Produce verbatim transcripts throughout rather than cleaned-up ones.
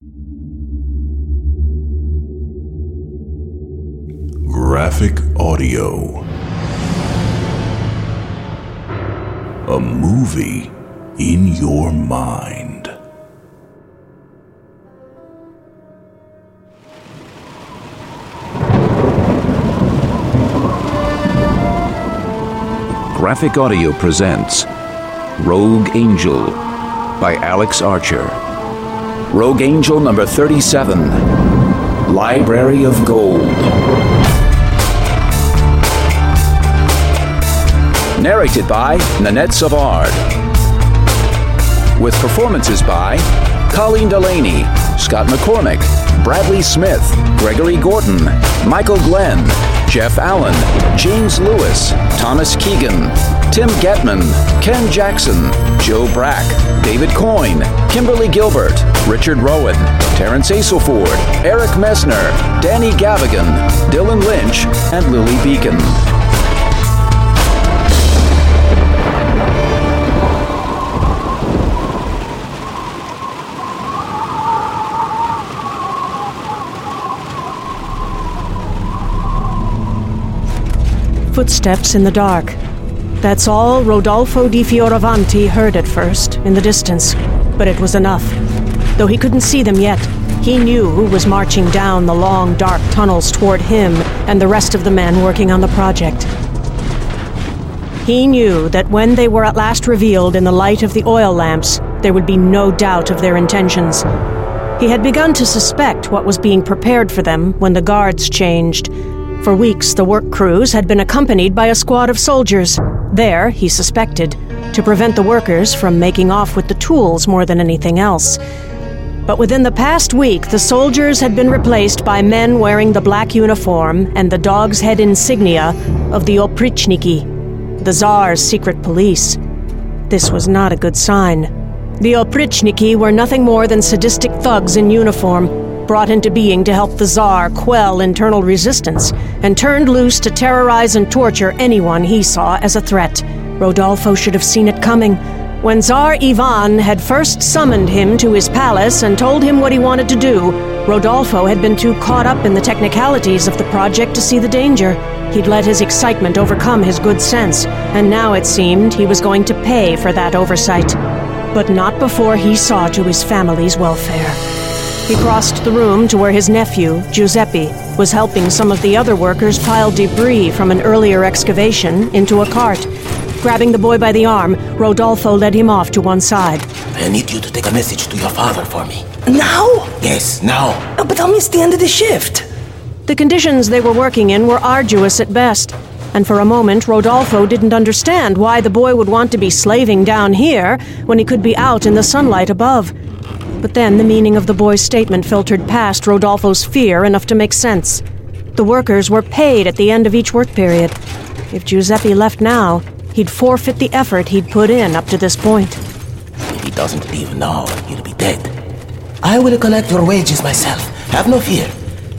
Graphic audio. A movie in your mind. Graphic Audio presents Rogue Angel by Alex Archer. Rogue Angel number thirty-seven, Library of Gold. Narrated by Nanette Savard. With performances by Colleen Delaney, Scott McCormick, Bradley Smith, Gregory Gordon, Michael Glenn, Jeff Allen, James Lewis, Thomas Keegan, Tim Getman, Ken Jackson, Joe Brack, David Coyne, Kimberly Gilbert, Richard Rowan, Terrence Aselford, Eric Messner, Danny Gavigan, Dylan Lynch, and Lily Beacon. Footsteps in the dark. That's all Rodolfo di Fioravanti heard at first, in the distance, but it was enough. Though he couldn't see them yet, he knew who was marching down the long, dark tunnels toward him and the rest of the men working on the project. He knew that when they were at last revealed in the light of the oil lamps, there would be no doubt of their intentions. He had begun to suspect what was being prepared for them when the guards changed. For weeks, the work crews had been accompanied by a squad of soldiers. There, he suspected, to prevent the workers from making off with the tools more than anything else. But within the past week, the soldiers had been replaced by men wearing the black uniform and the dog's head insignia of the Oprichniki, the Tsar's secret police. This was not a good sign. The Oprichniki were nothing more than sadistic thugs in uniform, brought into being to help the Tsar quell internal resistance, and turned loose to terrorize and torture anyone he saw as a threat. Rodolfo should have seen it coming. When Tsar Ivan had first summoned him to his palace and told him what he wanted to do, Rodolfo had been too caught up in the technicalities of the project to see the danger. He'd let his excitement overcome his good sense, and now it seemed he was going to pay for that oversight. But not before he saw to his family's welfare. He crossed the room to where his nephew, Giuseppe, was helping some of the other workers pile debris from an earlier excavation into a cart. Grabbing the boy by the arm, Rodolfo led him off to one side. I need you to take a message to your father for me. Now? Yes, now. Oh, but I'll miss the end of the shift. The conditions they were working in were arduous at best, and for a moment Rodolfo didn't understand why the boy would want to be slaving down here when he could be out in the sunlight above. But then the meaning of the boy's statement filtered past Rodolfo's fear enough to make sense. The workers were paid at the end of each work period. If Giuseppe left now, he'd forfeit the effort he'd put in up to this point. If he doesn't leave now, he'll be dead. I will collect your wages myself. Have no fear.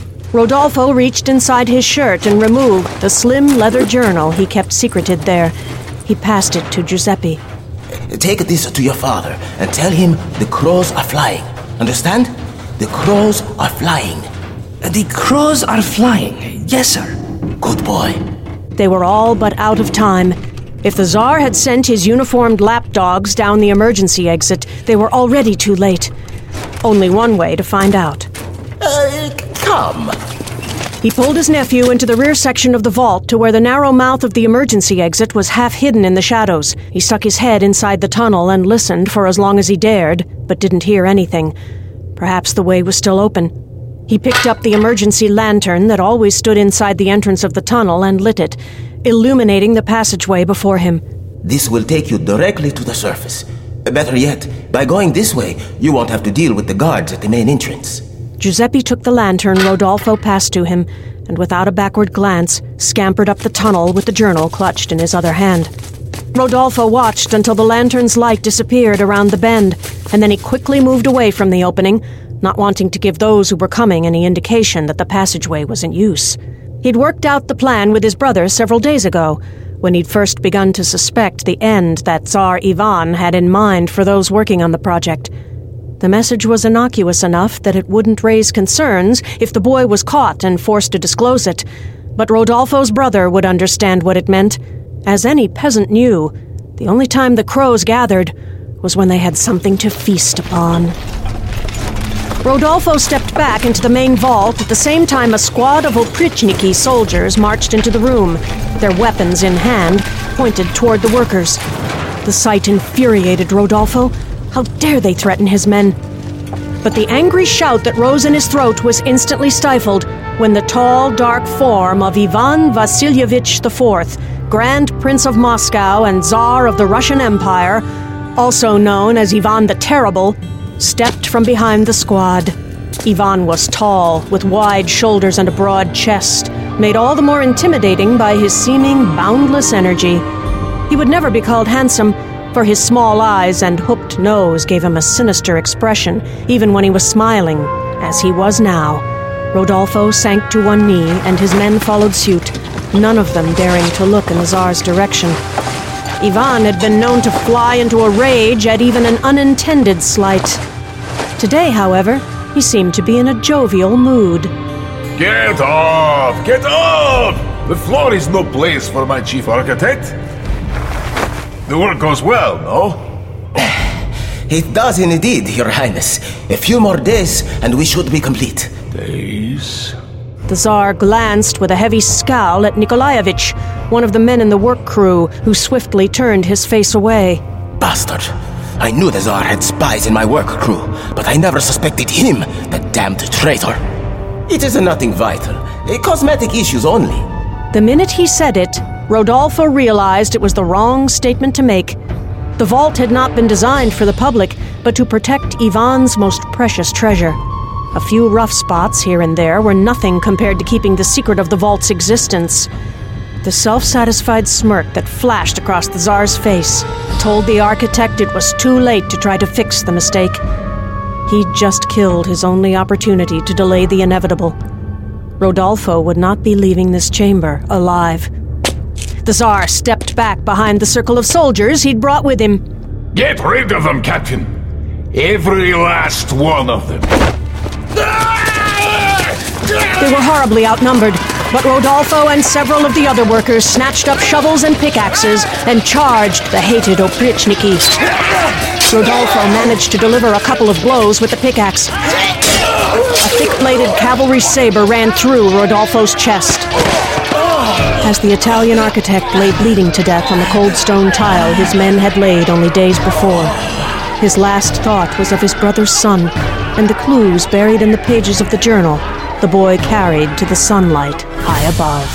Rodolfo reached inside his shirt and removed the slim leather journal he kept secreted there. He passed it to Giuseppe. Take this to your father and tell him the crows are flying. Understand? The crows are flying. The crows are flying. Yes, sir. Good boy. They were all but out of time. If the Tsar had sent his uniformed lapdogs down the emergency exit, they were already too late. Only one way to find out. Uh, come. He pulled his nephew into the rear section of the vault to where the narrow mouth of the emergency exit was half hidden in the shadows. He stuck his head inside the tunnel and listened for as long as he dared, but didn't hear anything. Perhaps the way was still open. He picked up the emergency lantern that always stood inside the entrance of the tunnel and lit it, illuminating the passageway before him. This will take you directly to the surface. Better yet, by going this way, you won't have to deal with the guards at the main entrance. Giuseppe took the lantern Rodolfo passed to him, and without a backward glance, scampered up the tunnel with the journal clutched in his other hand. Rodolfo watched until the lantern's light disappeared around the bend, and then he quickly moved away from the opening, not wanting to give those who were coming any indication that the passageway was in use. He'd worked out the plan with his brother several days ago, when he'd first begun to suspect the end that Tsar Ivan had in mind for those working on the project. The message was innocuous enough that it wouldn't raise concerns if the boy was caught and forced to disclose it. But Rodolfo's brother would understand what it meant. As any peasant knew, the only time the crows gathered was when they had something to feast upon. Rodolfo stepped back into the main vault at the same time a squad of Oprichniki soldiers marched into the room, their weapons in hand, pointed toward the workers. The sight infuriated Rodolfo. How dare they threaten his men? But the angry shout that rose in his throat was instantly stifled when the tall, dark form of Ivan Vasilievich the Fourth, Grand Prince of Moscow and Tsar of the Russian Empire, also known as Ivan the Terrible, stepped from behind the squad. Ivan was tall, with wide shoulders and a broad chest, made all the more intimidating by his seeming boundless energy. He would never be called handsome, for his small eyes and hooked nose gave him a sinister expression, even when he was smiling, as he was now. Rodolfo sank to one knee, and his men followed suit, none of them daring to look in the Tsar's direction. Ivan had been known to fly into a rage at even an unintended slight. Today, however, he seemed to be in a jovial mood. Get up! Get up! The floor is no place for my chief architect. The work goes well, no? It does indeed, Your Highness. A few more days, and we should be complete. Days? The Tsar glanced with a heavy scowl at Nikolaevich, one of the men in the work crew, who swiftly turned his face away. Bastard! I knew the Tsar had spies in my work crew, but I never suspected him, the damned traitor. It is nothing vital, a cosmetic issues only. The minute he said it, Rodolfo realized it was the wrong statement to make. The vault had not been designed for the public, but to protect Ivan's most precious treasure. A few rough spots here and there were nothing compared to keeping the secret of the vault's existence. The self-satisfied smirk that flashed across the Tsar's face told the architect it was too late to try to fix the mistake. He'd just killed his only opportunity to delay the inevitable. Rodolfo would not be leaving this chamber alive. The Tsar stepped back behind the circle of soldiers he'd brought with him. Get rid of them, Captain! Every last one of them! They were horribly outnumbered, but Rodolfo and several of the other workers snatched up shovels and pickaxes and charged the hated Oprichniki. Rodolfo managed to deliver a couple of blows with the pickaxe. A thick-bladed cavalry saber ran through Rodolfo's chest. As the Italian architect lay bleeding to death on the cold stone tile his men had laid only days before, his last thought was of his brother's son and the clues buried in the pages of the journal the boy carried to the sunlight high above.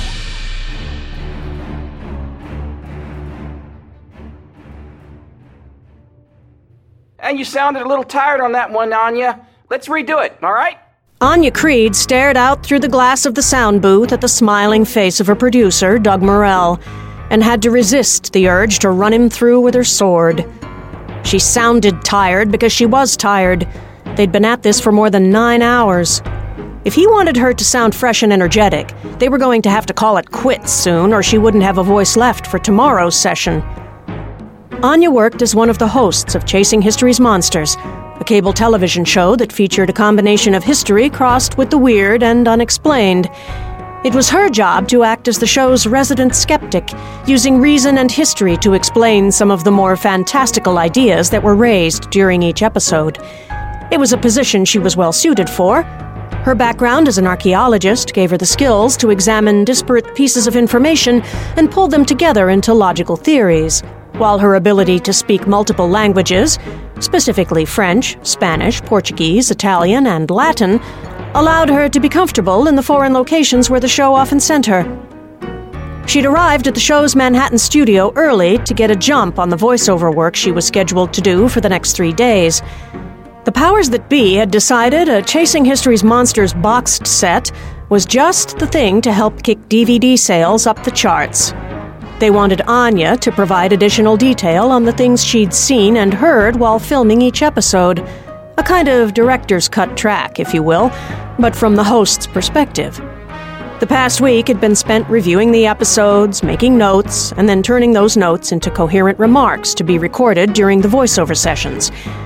And you sounded a little tired on that one, Anya. Let's redo it, all right? Anya Creed stared out through the glass of the sound booth at the smiling face of her producer, Doug Morell, and had to resist the urge to run him through with her sword. She sounded tired because she was tired. They'd been at this for more than nine hours. If he wanted her to sound fresh and energetic, they were going to have to call it quits soon, or she wouldn't have a voice left for tomorrow's session. Anya worked as one of the hosts of Chasing History's Monsters, a cable television show that featured a combination of history crossed with the weird and unexplained. It was her job to act as the show's resident skeptic, using reason and history to explain some of the more fantastical ideas that were raised during each episode. It was a position she was well suited for. Her background as an archaeologist gave her the skills to examine disparate pieces of information and pull them together into logical theories, while her ability to speak multiple languages, specifically French, Spanish, Portuguese, Italian, and Latin, allowed her to be comfortable in the foreign locations where the show often sent her. She'd arrived at the show's Manhattan studio early to get a jump on the voiceover work she was scheduled to do for the next three days. The powers that be had decided a Chasing History's Monsters boxed set was just the thing to help kick D V D sales up the charts. They wanted Anya to provide additional detail on the things she'd seen and heard while filming each episode. A kind of director's cut track, if you will, but from the host's perspective. The past week had been spent reviewing the episodes, making notes, and then turning those notes into coherent remarks to be recorded during the voiceover sessions.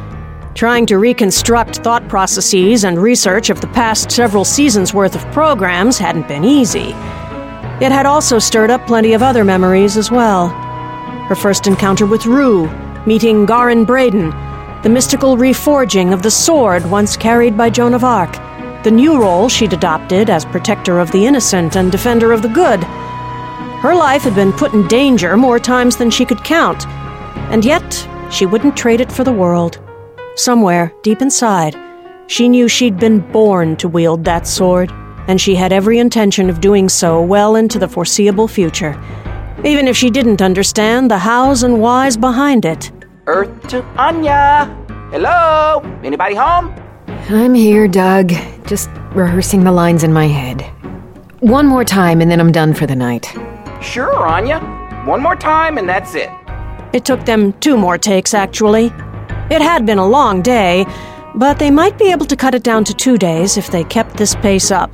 Trying to reconstruct thought processes and research of the past several seasons' worth of programs hadn't been easy. It had also stirred up plenty of other memories as well. Her first encounter with Rue, meeting Garin Braden, the mystical reforging of the sword once carried by Joan of Arc, the new role she'd adopted as protector of the innocent and defender of the good. Her life had been put in danger more times than she could count, and yet she wouldn't trade it for the world. Somewhere, deep inside, she knew she'd been born to wield that sword, and she had every intention of doing so well into the foreseeable future, even if she didn't understand the hows and whys behind it. Earth to Anya! Hello? Anybody home? I'm here, Doug. Just rehearsing the lines in my head. One more time and then I'm done for the night. Sure, Anya. One more time and that's it. It took them two more takes, actually. It had been a long day, but they might be able to cut it down to two days if they kept this pace up.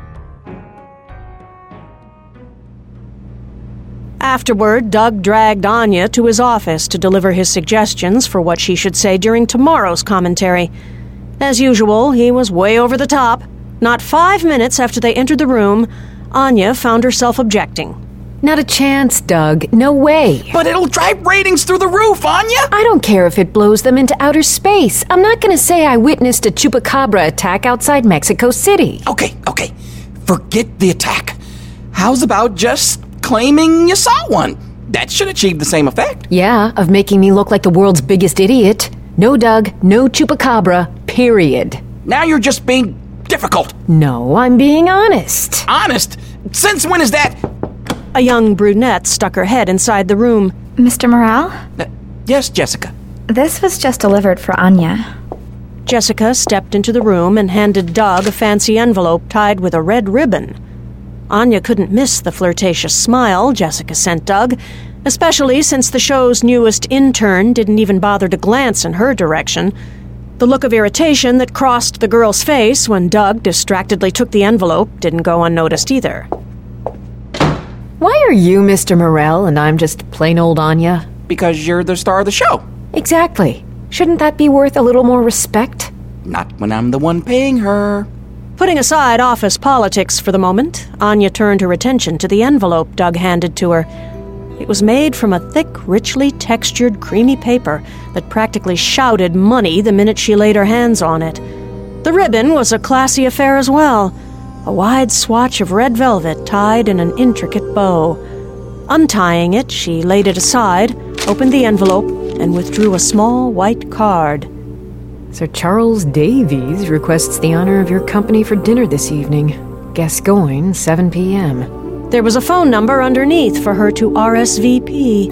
Afterward, Doug dragged Anya to his office to deliver his suggestions for what she should say during tomorrow's commentary. As usual, he was way over the top. Not five minutes after they entered the room, Anya found herself objecting. Not a chance, Doug. No way. But it'll drive ratings through the roof, Anya! I don't care if it blows them into outer space. I'm not going to say I witnessed a chupacabra attack outside Mexico City. Okay, okay. Forget the attack. How's about just claiming you saw one? That should achieve the same effect. Yeah, of making me look like the world's biggest idiot. No, Doug. No chupacabra. Period. Now you're just being difficult. No, I'm being honest. Honest? Since when is that? A young brunette stuck her head inside the room. Mister Morale? Uh, yes, Jessica. This was just delivered for Anya. Jessica stepped into the room and handed Doug a fancy envelope tied with a red ribbon. Anya couldn't miss the flirtatious smile Jessica sent Doug, especially since the show's newest intern didn't even bother to glance in her direction. The look of irritation that crossed the girl's face when Doug distractedly took the envelope didn't go unnoticed either. Why are you Mister Morell and I'm just plain old Anya? Because you're the star of the show. Exactly. Shouldn't that be worth a little more respect? Not when I'm the one paying her. Putting aside office politics for the moment, Anya turned her attention to the envelope Doug handed to her. It was made from a thick, richly textured, creamy paper that practically shouted money the minute she laid her hands on it. The ribbon was a classy affair as well. A wide swatch of red velvet tied in an intricate bow. Untying it, she laid it aside, opened the envelope, and withdrew a small white card. Sir Charles Davies requests the honor of your company for dinner this evening. Gascoigne, seven p.m. There was a phone number underneath for her to R S V P.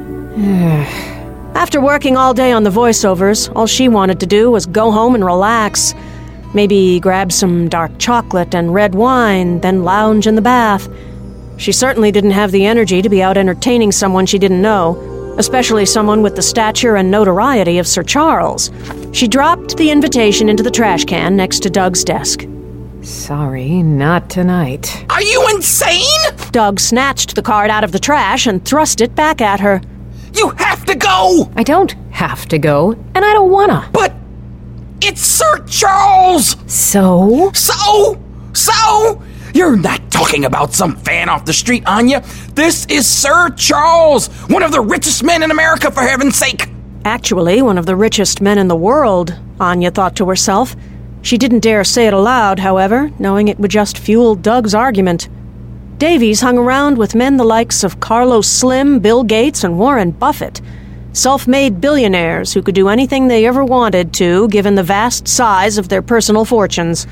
After working all day on the voiceovers, all she wanted to do was go home and relax. Maybe grab some dark chocolate and red wine, then lounge in the bath. She certainly didn't have the energy to be out entertaining someone she didn't know, especially someone with the stature and notoriety of Sir Charles. She dropped the invitation into the trash can next to Doug's desk. Sorry, not tonight. Are you insane? Doug snatched the card out of the trash and thrust it back at her. You have to go! I don't have to go, and I don't wanna. But it's Sir Charles! So? So? So? You're not talking about some fan off the street, Anya. This is Sir Charles, one of the richest men in America, for heaven's sake. Actually, one of the richest men in the world, Anya thought to herself. She didn't dare say it aloud, however, knowing it would just fuel Doug's argument. Davies hung around with men the likes of Carlos Slim, Bill Gates, and Warren Buffett. Self-made billionaires who could do anything they ever wanted to, given the vast size of their personal fortunes.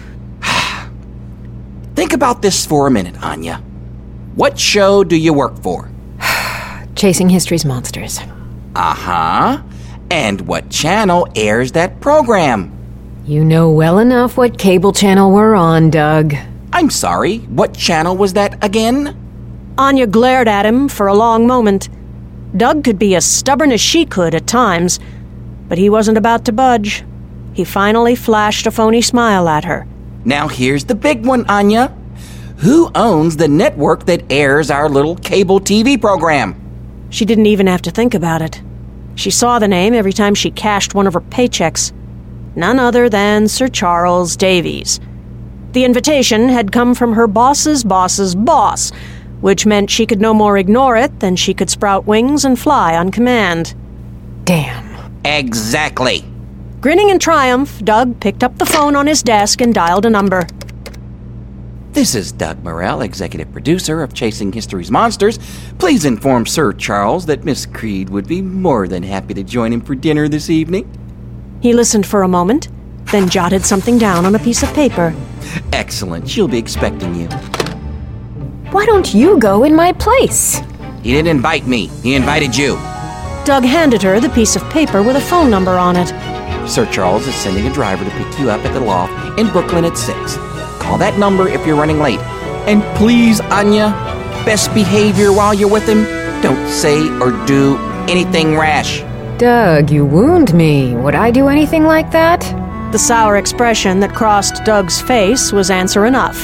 Think about this for a minute, Anya. What show do you work for? Chasing History's Monsters. Uh-huh. And what channel airs that program? You know well enough what cable channel we're on, Doug. I'm sorry, what channel was that again? Anya glared at him for a long moment. Doug could be as stubborn as she could at times, but he wasn't about to budge. He finally flashed a phony smile at her. Now here's the big one, Anya. Who owns the network that airs our little cable T V program? She didn't even have to think about it. She saw the name every time she cashed one of her paychecks. none other than Sir Charles Davies. The invitation had come from her boss's boss's boss, which meant she could no more ignore it than she could sprout wings and fly on command. Damn. Exactly. Grinning in triumph, Doug picked up the phone on his desk and dialed a number. This is Doug Morrell, executive producer of Chasing History's Monsters. Please inform Sir Charles that Miss Creed would be more than happy to join him for dinner this evening. He listened for a moment, then jotted something down on a piece of paper. Excellent. She'll be expecting you. Why don't you go in my place? He didn't invite me. He invited you. Doug handed her the piece of paper with a phone number on it. Sir Charles is sending a driver to pick you up at the loft in Brooklyn at six. Call that number if you're running late. And please, Anya, best behavior while you're with him. Don't say or do anything rash. Doug, you wound me. Would I do anything like that? The sour expression that crossed Doug's face was answer enough.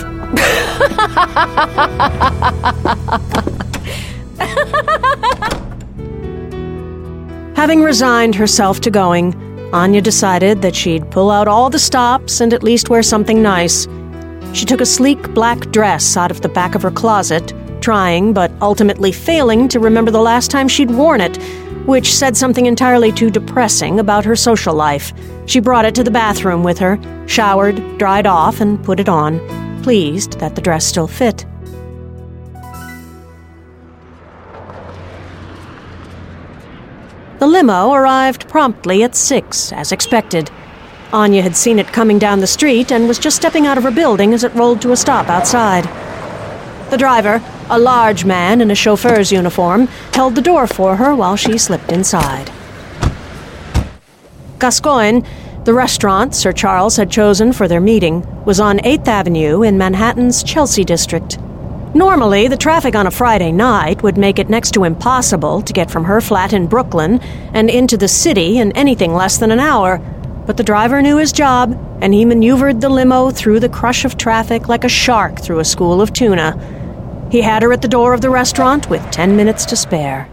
Having resigned herself to going, Anya decided that she'd pull out all the stops and at least wear something nice. She took a sleek black dress out of the back of her closet, trying but ultimately failing to remember the last time she'd worn it, which said something entirely too depressing about her social life. She brought it to the bathroom with her, showered, dried off, and put it on, pleased that the dress still fit. The limo arrived promptly at six, as expected. Anya had seen it coming down the street and was just stepping out of her building as it rolled to a stop outside. The driver, a large man in a chauffeur's uniform, held the door for her while she slipped inside. Gascoigne, the restaurant Sir Charles had chosen for their meeting, was on eighth Avenue in Manhattan's Chelsea district. Normally, the traffic on a Friday night would make it next to impossible to get from her flat in Brooklyn and into the city in anything less than an hour. But the driver knew his job, and he maneuvered the limo through the crush of traffic like a shark through a school of tuna. He had her at the door of the restaurant with ten minutes to spare.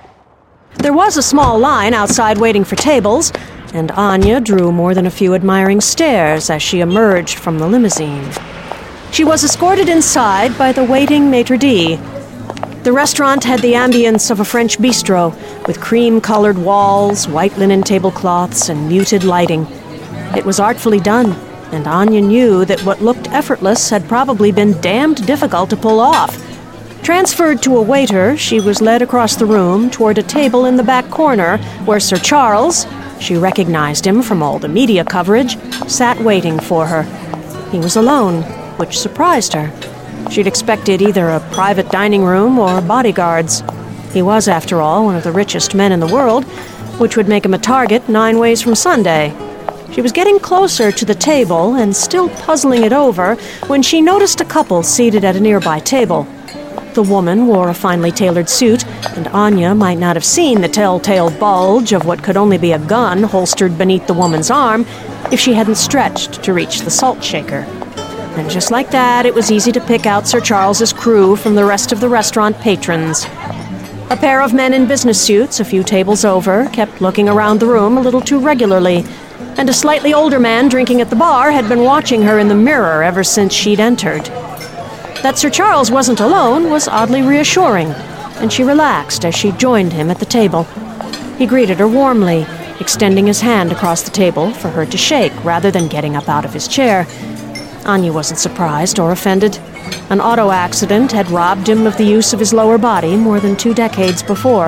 There was a small line outside waiting for tables, and Anya drew more than a few admiring stares as she emerged from the limousine. She was escorted inside by the waiting maitre d'. The restaurant had the ambience of a French bistro, with cream-colored walls, white linen tablecloths, and muted lighting. It was artfully done, and Anya knew that what looked effortless had probably been damned difficult to pull off. Transferred to a waiter, she was led across the room toward a table in the back corner where Sir Charles, she recognized him from all the media coverage, sat waiting for her. He was alone, which surprised her. She'd expected either a private dining room or bodyguards. He was, after all, one of the richest men in the world, which would make him a target nine ways from Sunday. She was getting closer to the table and still puzzling it over when she noticed a couple seated at a nearby table. The woman wore a finely tailored suit, and Anya might not have seen the telltale bulge of what could only be a gun holstered beneath the woman's arm if she hadn't stretched to reach the salt shaker. And just like that, it was easy to pick out Sir Charles's crew from the rest of the restaurant patrons. A pair of men in business suits, a few tables over, kept looking around the room a little too regularly, and a slightly older man drinking at the bar had been watching her in the mirror ever since she'd entered. That Sir Charles wasn't alone was oddly reassuring, and she relaxed as she joined him at the table. He greeted her warmly, extending his hand across the table for her to shake rather than getting up out of his chair. Anya wasn't surprised or offended. An auto accident had robbed him of the use of his lower body more than two decades before.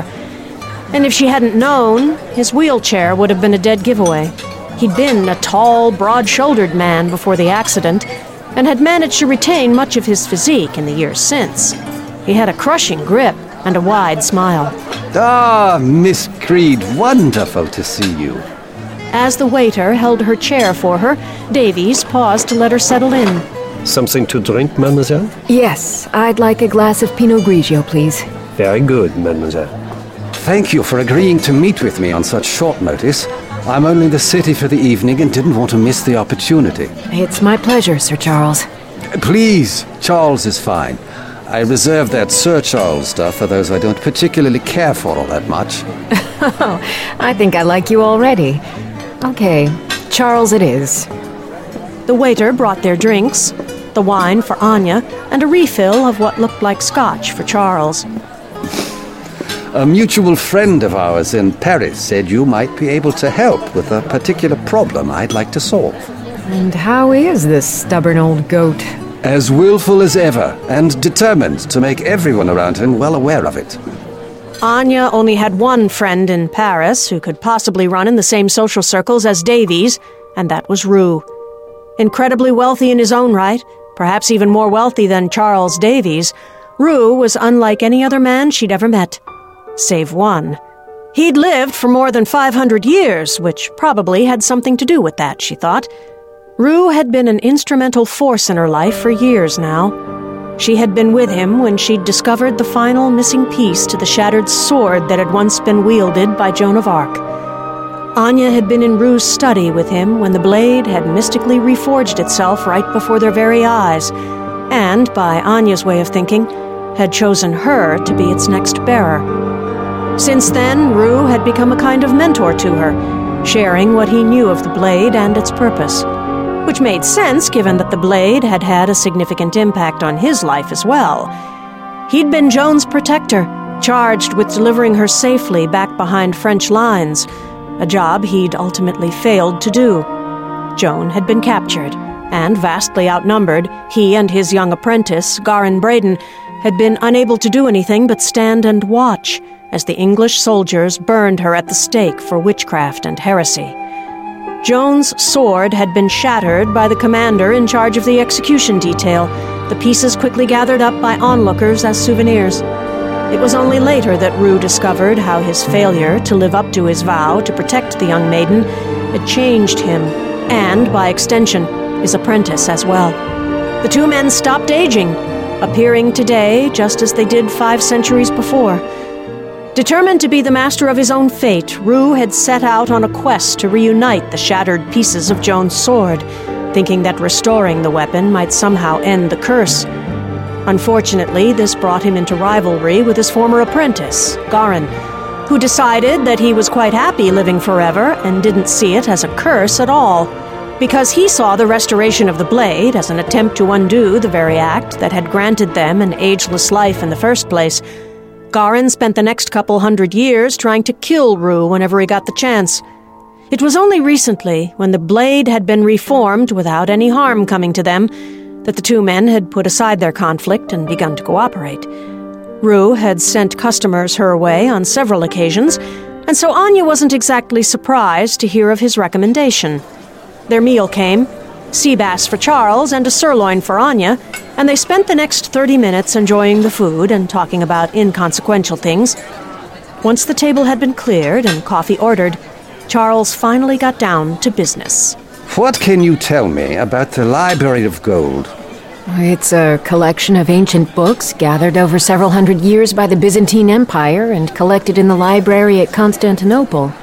And if she hadn't known, his wheelchair would have been a dead giveaway. He'd been a tall, broad-shouldered man before the accident, and had managed to retain much of his physique in the years since. He had a crushing grip and a wide smile. Ah, Miss Creed, wonderful to see you. As the waiter held her chair for her, Davies paused to let her settle in. Something to drink, mademoiselle? Yes, I'd like a glass of Pinot Grigio, please. Very good, mademoiselle. Thank you for agreeing to meet with me on such short notice. I'm only in the city for the evening and didn't want to miss the opportunity. It's my pleasure, Sir Charles. Please, Charles is fine. I reserve that Sir Charles stuff for those I don't particularly care for all that much. Oh, I think I like you already. Okay, Charles it is. The waiter brought their drinks, the wine for Anya, and a refill of what looked like scotch for Charles. A mutual friend of ours in Paris said you might be able to help with a particular problem I'd like to solve. And how is this stubborn old goat? As willful as ever, and determined to make everyone around him well aware of it. Anya only had one friend in Paris who could possibly run in the same social circles as Davies, and that was Rue. Incredibly wealthy in his own right, perhaps even more wealthy than Charles Davies, Rue was unlike any other man she'd ever met. Save one. He'd lived for more than five hundred years, which probably had something to do with that, she thought. Rue had been an instrumental force in her life for years now. She had been with him when she'd discovered the final missing piece to the shattered sword that had once been wielded by Joan of Arc. Anya had been in Rue's study with him when the blade had mystically reforged itself right before their very eyes, and, by Anya's way of thinking, had chosen her to be its next bearer. Since then, Rue had become a kind of mentor to her, sharing what he knew of the blade and its purpose, which made sense given that the blade had had a significant impact on his life as well. He'd been Joan's protector, charged with delivering her safely back behind French lines, a job he'd ultimately failed to do. Joan had been captured, and vastly outnumbered, he and his young apprentice, Garin Braden, had been unable to do anything but stand and watch as the English soldiers burned her at the stake for witchcraft and heresy. Joan's sword had been shattered by the commander in charge of the execution detail, the pieces quickly gathered up by onlookers as souvenirs. It was only later that Rue discovered how his failure to live up to his vow to protect the young maiden had changed him, and, by extension, his apprentice as well. The two men stopped aging, appearing today just as they did five centuries before. Determined to be the master of his own fate, Rue had set out on a quest to reunite the shattered pieces of Joan's sword, thinking that restoring the weapon might somehow end the curse. Unfortunately, this brought him into rivalry with his former apprentice, Garin, who decided that he was quite happy living forever and didn't see it as a curse at all, because he saw the restoration of the blade as an attempt to undo the very act that had granted them an ageless life in the first place. Garin spent the next couple hundred years trying to kill Rue whenever he got the chance. It was only recently, when the blade had been reformed without any harm coming to them, that the two men had put aside their conflict and begun to cooperate. Rue had sent customers her way on several occasions, and so Anya wasn't exactly surprised to hear of his recommendation. Their meal came, sea bass for Charles and a sirloin for Anya, and they spent the next thirty minutes enjoying the food and talking about inconsequential things. Once the table had been cleared and coffee ordered, Charles finally got down to business. What can you tell me about the Library of Gold? It's a collection of ancient books gathered over several hundred years by the Byzantine Empire and collected in the library at Constantinople.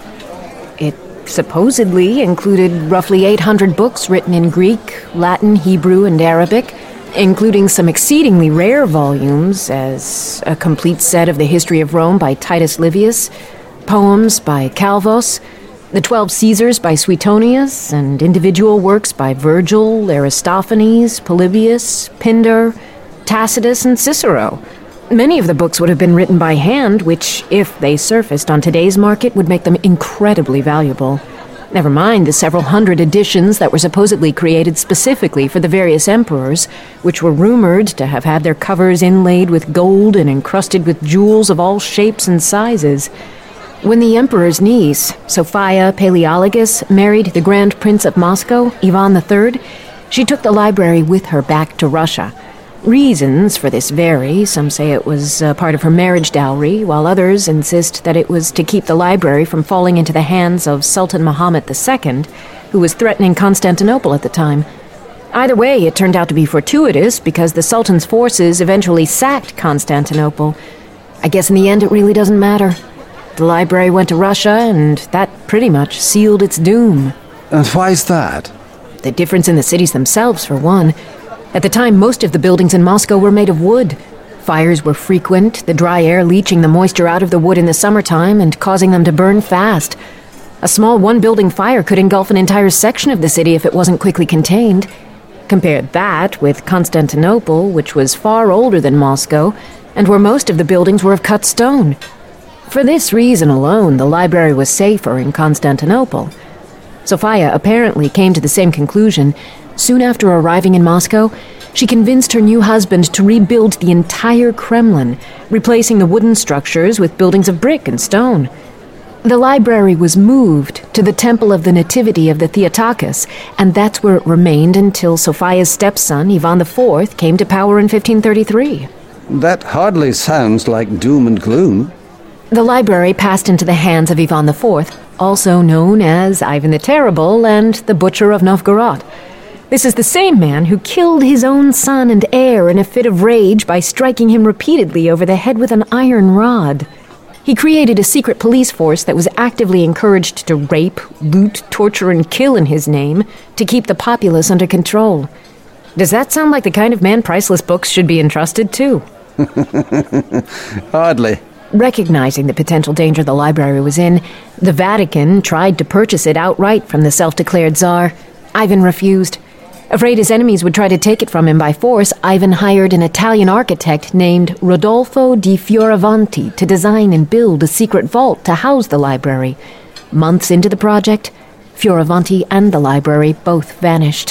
It supposedly included roughly eight hundred books written in Greek, Latin, Hebrew, and Arabic, including some exceedingly rare volumes, as a complete set of the History of Rome by Titus Livius, poems by Calvos, the Twelve Caesars by Suetonius, and individual works by Virgil, Aristophanes, Polybius, Pindar, Tacitus, and Cicero. Many of the books would have been written by hand, which, if they surfaced on today's market, would make them incredibly valuable. Never mind the several hundred editions that were supposedly created specifically for the various emperors, which were rumored to have had their covers inlaid with gold and encrusted with jewels of all shapes and sizes. When the emperor's niece, Sophia Paleologus, married the Grand Prince of Moscow, Ivan the Third, she took the library with her back to Russia. Reasons for this vary. Some say it was uh, part of her marriage dowry, while others insist that it was to keep the library from falling into the hands of Sultan Muhammad the Second, who was threatening Constantinople at the time. Either way, it turned out to be fortuitous because the Sultan's forces eventually sacked Constantinople. I guess in the end it really doesn't matter. The library went to Russia, and that pretty much sealed its doom. And why is that? The difference in the cities themselves, for one. At the time, most of the buildings in Moscow were made of wood. Fires were frequent, the dry air leaching the moisture out of the wood in the summertime and causing them to burn fast. A small one-building fire could engulf an entire section of the city if it wasn't quickly contained. Compare that with Constantinople, which was far older than Moscow, and where most of the buildings were of cut stone. For this reason alone, the library was safer in Constantinople. Sophia apparently came to the same conclusion. Soon after arriving in Moscow, she convinced her new husband to rebuild the entire Kremlin, replacing the wooden structures with buildings of brick and stone. The library was moved to the Temple of the Nativity of the Theotokos, and that's where it remained until Sophia's stepson, Ivan the Fourth, came to power in fifteen thirty-three. That hardly sounds like doom and gloom. The library passed into the hands of Ivan the Fourth, also known as Ivan the Terrible and the Butcher of Novgorod. This is the same man who killed his own son and heir in a fit of rage by striking him repeatedly over the head with an iron rod. He created a secret police force that was actively encouraged to rape, loot, torture, and kill in his name to keep the populace under control. Does that sound like the kind of man priceless books should be entrusted to? Hardly. Recognizing the potential danger the library was in, the Vatican tried to purchase it outright from the self-declared Tsar. Ivan refused. Afraid his enemies would try to take it from him by force, Ivan hired an Italian architect named Rodolfo di Fioravanti to design and build a secret vault to house the library. Months into the project, Fioravanti and the library both vanished.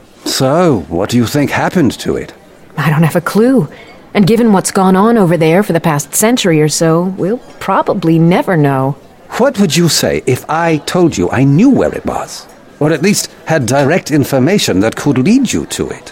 So, what do you think happened to it? I don't have a clue. And given what's gone on over there for the past century or so, we'll probably never know. What would you say if I told you I knew where it was? Or at least had direct information that could lead you to it?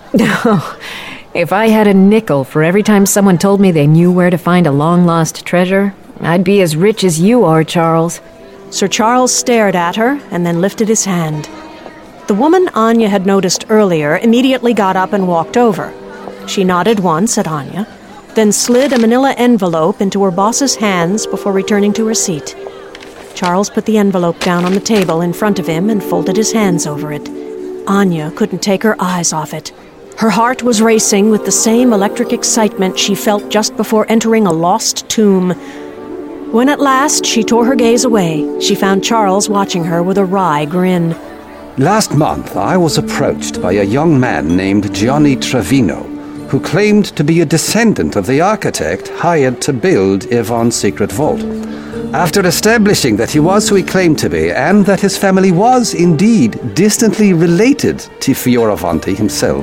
No. If I had a nickel for every time someone told me they knew where to find a long-lost treasure, I'd be as rich as you are, Charles. Sir Charles stared at her and then lifted his hand. The woman Anya had noticed earlier immediately got up and walked over. She nodded once at Anya, then slid a manila envelope into her boss's hands before returning to her seat. Charles put the envelope down on the table in front of him and folded his hands over it. Anya couldn't take her eyes off it. Her heart was racing with the same electric excitement she felt just before entering a lost tomb. When at last she tore her gaze away, she found Charles watching her with a wry grin. Last month, I was approached by a young man named Gianni Trevino, who claimed to be a descendant of the architect hired to build Ivan's secret vault. After establishing that he was who he claimed to be, and that his family was indeed distantly related to Fioravanti himself,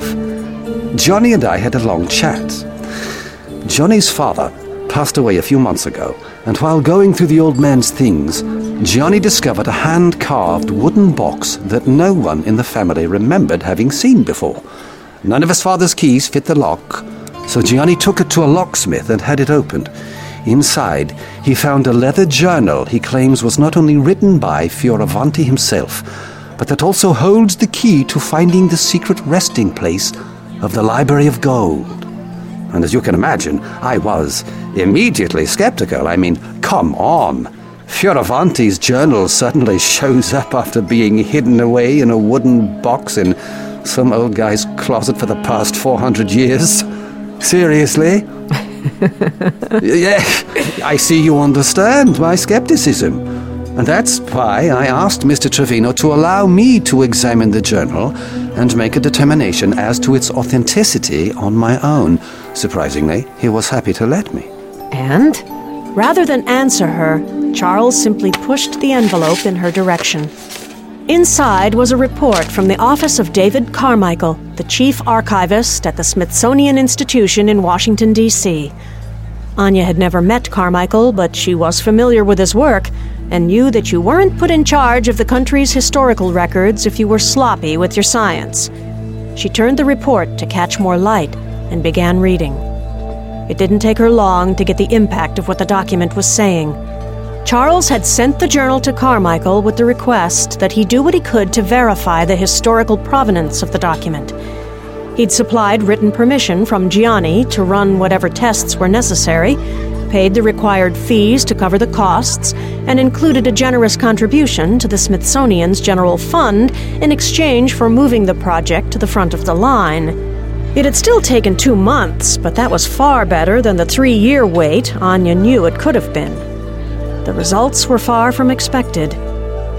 Johnny and I had a long chat. Johnny's father passed away a few months ago, and while going through the old man's things, Johnny discovered a hand-carved wooden box that no one in the family remembered having seen before. None of his father's keys fit the lock, so Gianni took it to a locksmith and had it opened. Inside, he found a leather journal he claims was not only written by Fioravanti himself, but that also holds the key to finding the secret resting place of the Library of Gold. And as you can imagine, I was immediately skeptical. I mean, come on. Fioravanti's journal suddenly shows up after being hidden away in a wooden box in some old guy's closet for the past four hundred years. Seriously? Yeah, I see you understand my skepticism. And that's why I asked Mister Trevino to allow me to examine the journal and make a determination as to its authenticity on my own. Surprisingly, he was happy to let me. And? Rather than answer her, Charles simply pushed the envelope in her direction. Inside was a report from the office of David Carmichael, the chief archivist at the Smithsonian Institution in Washington, D C Anya had never met Carmichael, but she was familiar with his work and knew that you weren't put in charge of the country's historical records if you were sloppy with your science. She turned the report to catch more light and began reading. It didn't take her long to get the impact of what the document was saying. Charles had sent the journal to Carmichael with the request that he do what he could to verify the historical provenance of the document. He'd supplied written permission from Gianni to run whatever tests were necessary, paid the required fees to cover the costs, and included a generous contribution to the Smithsonian's general fund in exchange for moving the project to the front of the line. It had still taken two months, but that was far better than the three-year wait Anya knew it could have been. The results were far from expected.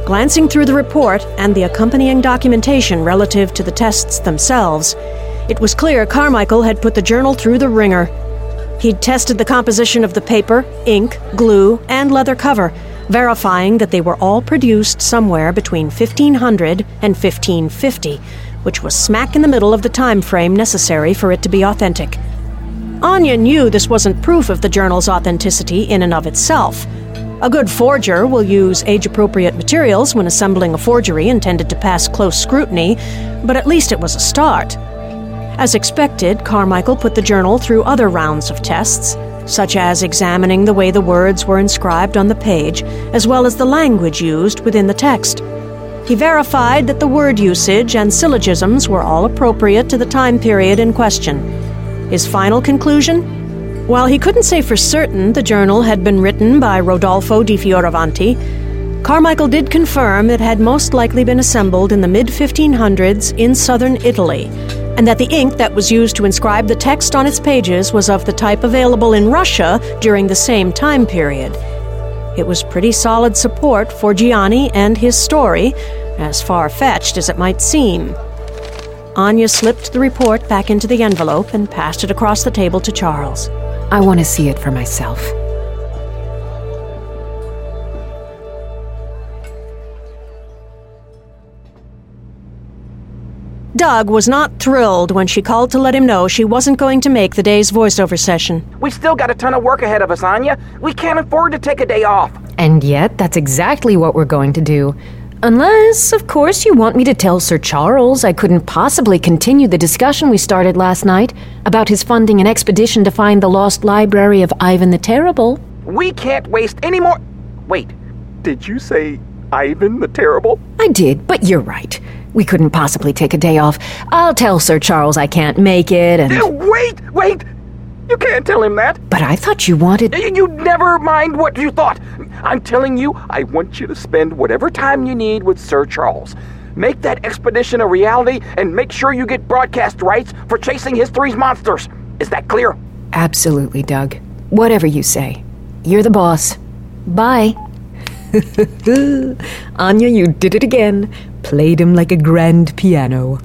Glancing through the report and the accompanying documentation relative to the tests themselves, it was clear Carmichael had put the journal through the ringer. He'd tested the composition of the paper, ink, glue, and leather cover, verifying that they were all produced somewhere between fifteen hundred and fifteen fifty, which was smack in the middle of the time frame necessary for it to be authentic. Anya knew this wasn't proof of the journal's authenticity in and of itself. A good forger will use age-appropriate materials when assembling a forgery intended to pass close scrutiny, but at least it was a start. As expected, Carmichael put the journal through other rounds of tests, such as examining the way the words were inscribed on the page, as well as the language used within the text. He verified that the word usage and syllogisms were all appropriate to the time period in question. His final conclusion? While he couldn't say for certain the journal had been written by Rodolfo di Fioravanti, Carmichael did confirm it had most likely been assembled in the mid fifteen hundreds in southern Italy, and that the ink that was used to inscribe the text on its pages was of the type available in Russia during the same time period. It was pretty solid support for Gianni and his story, as far-fetched as it might seem. Anya slipped the report back into the envelope and passed it across the table to Charles. I want to see it for myself. Doug was not thrilled when she called to let him know she wasn't going to make the day's voiceover session. We still got a ton of work ahead of us, Anya. We can't afford to take a day off. And yet, that's exactly what we're going to do. Unless, of course, you want me to tell Sir Charles I couldn't possibly continue the discussion we started last night about his funding an expedition to find the lost library of Ivan the Terrible. We can't waste any more... Wait, did you say Ivan the Terrible? I did, but you're right. We couldn't possibly take a day off. I'll tell Sir Charles I can't make it and... Uh, wait, wait! You can't tell him that. But I thought you wanted... You, you never mind what you thought. I'm telling you, I want you to spend whatever time you need with Sir Charles. Make that expedition a reality and make sure you get broadcast rights for chasing history's monsters. Is that clear? Absolutely, Doug. Whatever you say. You're the boss. Bye. Anya, you did it again. Played him like a grand piano.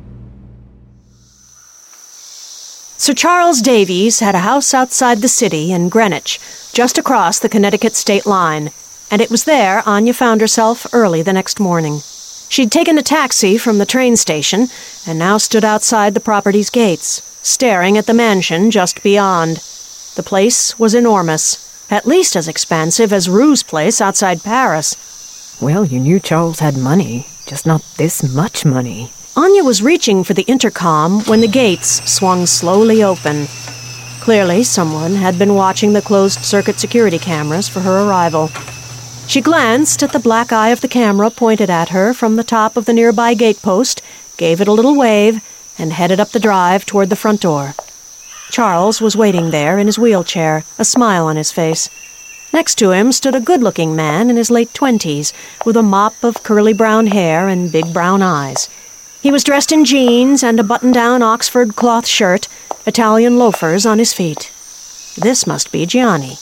Sir Charles Davies had a house outside the city in Greenwich, just across the Connecticut state line, and it was there Anya found herself early the next morning. She'd taken a taxi from the train station and now stood outside the property's gates, staring at the mansion just beyond. The place was enormous, at least as expansive as Rue's place outside Paris. Well, you knew Charles had money, just not this much money. Anya was reaching for the intercom when the gates swung slowly open. Clearly, someone had been watching the closed-circuit security cameras for her arrival. She glanced at the black eye of the camera pointed at her from the top of the nearby gatepost, gave it a little wave, and headed up the drive toward the front door. Charles was waiting there in his wheelchair, a smile on his face. Next to him stood a good-looking man in his late twenties, with a mop of curly brown hair and big brown eyes. He was dressed in jeans and a button-down Oxford cloth shirt, Italian loafers on his feet. This must be Gianni.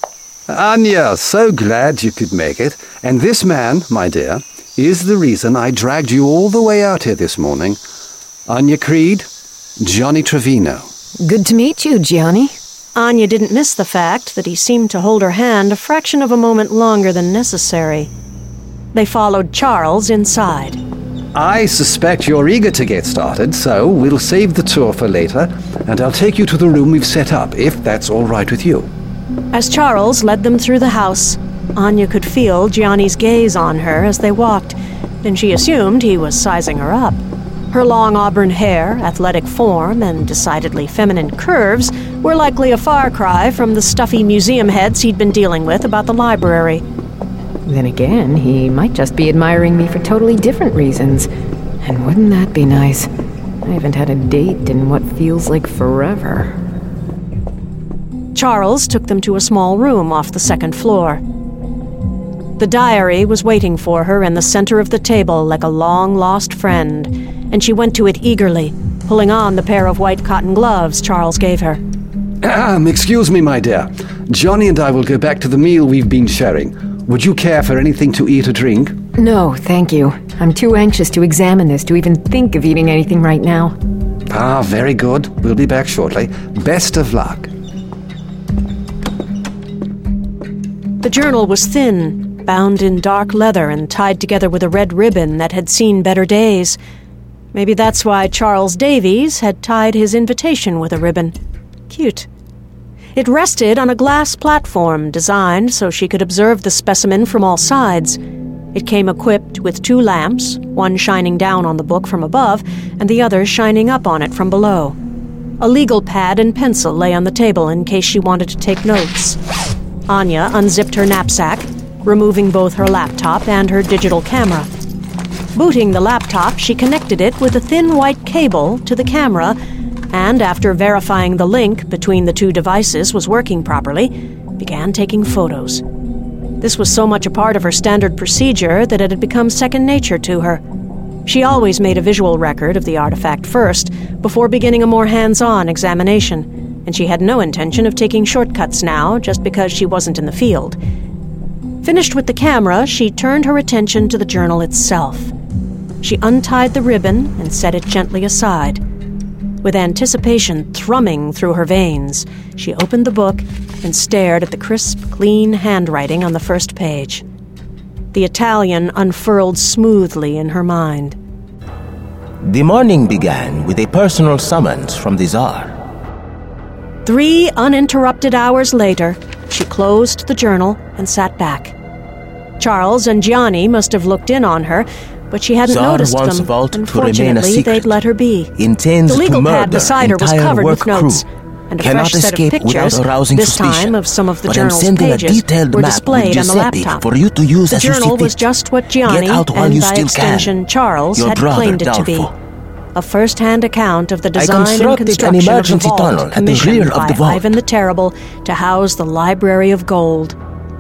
Anya, so glad you could make it. And this man, my dear, is the reason I dragged you all the way out here this morning. Anya Creed, Johnny Trevino. Good to meet you, Gianni. Anya didn't miss the fact that he seemed to hold her hand a fraction of a moment longer than necessary. They followed Charles inside. I suspect you're eager to get started, so we'll save the tour for later, and I'll take you to the room we've set up, if that's all right with you. As Charles led them through the house, Anya could feel Gianni's gaze on her as they walked, and she assumed he was sizing her up. Her long auburn hair, athletic form, and decidedly feminine curves were likely a far cry from the stuffy museum heads he'd been dealing with about the library. Then again, he might just be admiring me for totally different reasons. And wouldn't that be nice? I haven't had a date in what feels like forever. Charles took them to a small room off the second floor. The diary was waiting for her in the center of the table like a long-lost friend, and she went to it eagerly, pulling on the pair of white cotton gloves Charles gave her. Um, excuse me, my dear. Johnny and I will go back to the meal we've been sharing. Would you care for anything to eat or drink? No, thank you. I'm too anxious to examine this to even think of eating anything right now. Ah, very good. We'll be back shortly. Best of luck. The journal was thin, bound in dark leather and tied together with a red ribbon that had seen better days. Maybe that's why Charles Davies had tied his invitation with a ribbon. Cute. It rested on a glass platform designed so she could observe the specimen from all sides. It came equipped with two lamps, one shining down on the book from above and the other shining up on it from below. A legal pad and pencil lay on the table in case she wanted to take notes. Anya unzipped her knapsack, removing both her laptop and her digital camera. Booting the laptop, she connected it with a thin white cable to the camera, and after verifying the link between the two devices was working properly, began taking photos. This was so much a part of her standard procedure that it had become second nature to her. She always made a visual record of the artifact first, before beginning a more hands-on examination, and she had no intention of taking shortcuts now just because she wasn't in the field. Finished with the camera, she turned her attention to the journal itself. She untied the ribbon and set it gently aside. With anticipation thrumming through her veins, she opened the book and stared at the crisp, clean handwriting on the first page. The Italian unfurled smoothly in her mind. The morning began with a personal summons from the Tsar. Three uninterrupted hours later, she closed the journal and sat back. Charles and Gianni must have looked in on her, but she hadn't Tsar noticed wants them. Vault to Unfortunately, remain a secret. they'd let her be. Intends the legal to pad murder beside her was entire covered work with notes, crew. and a Cannot fresh set of escape pictures, without arousing this suspicion. time of some of the But I'm journal's sending a pages, detailed were map displayed with on the Giuseppe laptop. for you to use the as you see journal fit. was just what Gianni, Get out while and you by still extension can. Charles, Your had brother, claimed it to be. Dolfo. A first-hand account of the I design and constructed an construction of the emergency vault tunnel at the commissioned rear of by the vault. Ivan the Terrible to house the Library of Gold.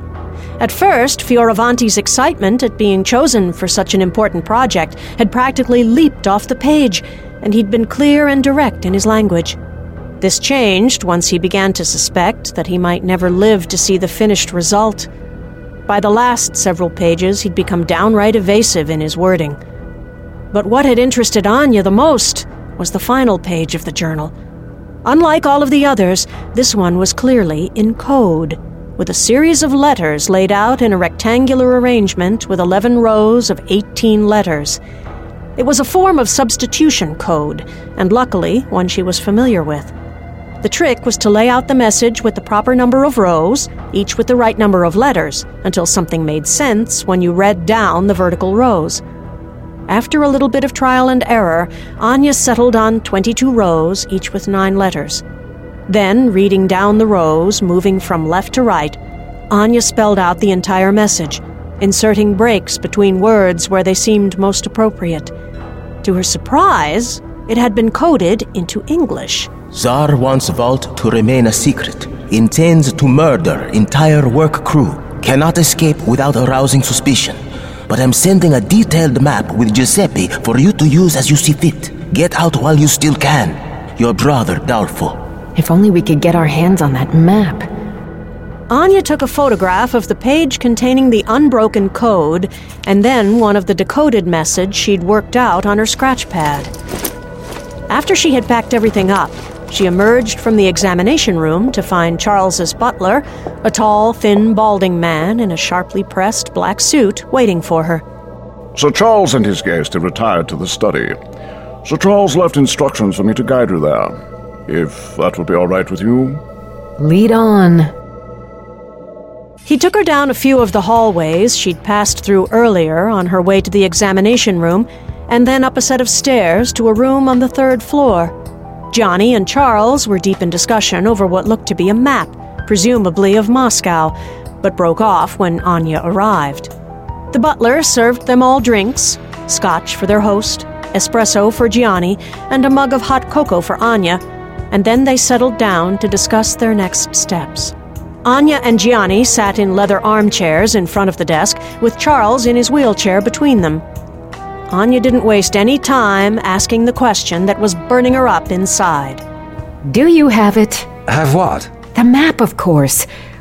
At first, Fioravanti's excitement at being chosen for such an important project had practically leaped off the page, and he'd been clear and direct in his language. This changed once he began to suspect that he might never live to see the finished result. By the last several pages, he'd become downright evasive in his wording. But what had interested Anya the most was the final page of the journal. Unlike all of the others, this one was clearly in code, with a series of letters laid out in a rectangular arrangement with eleven rows of eighteen letters. It was a form of substitution code, and luckily one she was familiar with. The trick was to lay out the message with the proper number of rows, each with the right number of letters, until something made sense when you read down the vertical rows. After a little bit of trial and error, Anya settled on twenty-two rows, each with nine letters. Then, reading down the rows, moving from left to right, Anya spelled out the entire message, inserting breaks between words where they seemed most appropriate. To her surprise, it had been coded into English. Tsar wants Vault to remain a secret. Intends to murder entire work crew. Cannot escape without arousing suspicion. But I'm sending a detailed map with Giuseppe for you to use as you see fit. Get out while you still can. Your brother, Dolfo. If only we could get our hands on that map. Anya took a photograph of the page containing the unbroken code, and then one of the decoded message she'd worked out on her scratch pad. After she had packed everything up, she emerged from the examination room to find Charles's butler, a tall, thin, balding man in a sharply pressed black suit, waiting for her. Sir Charles and his guest have retired to the study. Sir Charles left instructions for me to guide her there, if that would be all right with you. Lead on. He took her down a few of the hallways she'd passed through earlier on her way to the examination room, and then up a set of stairs to a room on the third floor. Gianni and Charles were deep in discussion over what looked to be a map, presumably of Moscow, but broke off when Anya arrived. The butler served them all drinks, scotch for their host, espresso for Gianni, and a mug of hot cocoa for Anya, and then they settled down to discuss their next steps. Anya and Gianni sat in leather armchairs in front of the desk, with Charles in his wheelchair between them. Anya didn't waste any time asking the question that was burning her up inside. Do you have it? Have what? The map, of course.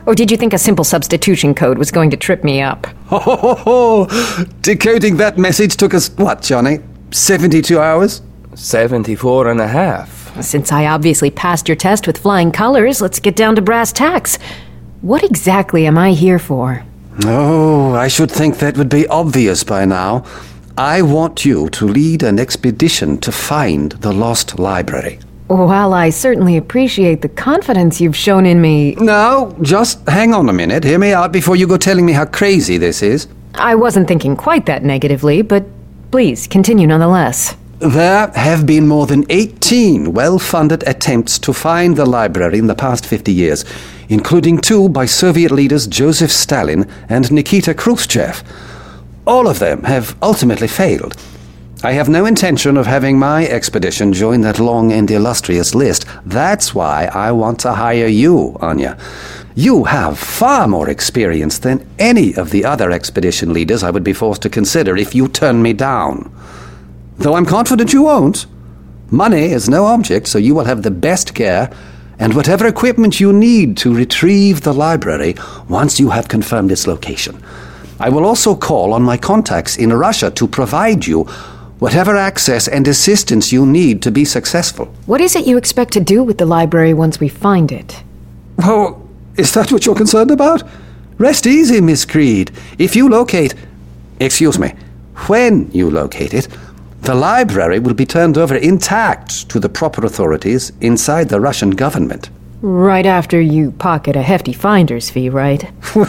Or did you think a simple substitution code was going to trip me up? Ho, ho, ho, ho. Decoding that message took us, what, Johnny? seventy-two hours? seventy-four and a half. Since I obviously passed your test with flying colors, let's get down to brass tacks. What exactly am I here for? Oh, I should think that would be obvious by now. I want you to lead an expedition to find the lost library. While I certainly appreciate the confidence you've shown in me... No, just hang on a minute. Hear me out before you go telling me how crazy this is. I wasn't thinking quite that negatively, but please, continue nonetheless. There have been more than eighteen well-funded attempts to find the library in the past fifty years, including two by Soviet leaders Joseph Stalin and Nikita Khrushchev. All of them have ultimately failed. I have no intention of having my expedition join that long and illustrious list. That's why I want to hire you, Anya. You have far more experience than any of the other expedition leaders I would be forced to consider if you turn me down. Though I'm confident you won't. Money is no object, so you will have the best care and whatever equipment you need to retrieve the library once you have confirmed its location. I will also call on my contacts in Russia to provide you whatever access and assistance you need to be successful. What is it you expect to do with the library once we find it? Oh, is that what you're concerned about? Rest easy, Miss Creed. If you locate... Excuse me. When you locate it, the library will be turned over intact to the proper authorities inside the Russian government. Right after you pocket a hefty finder's fee, right?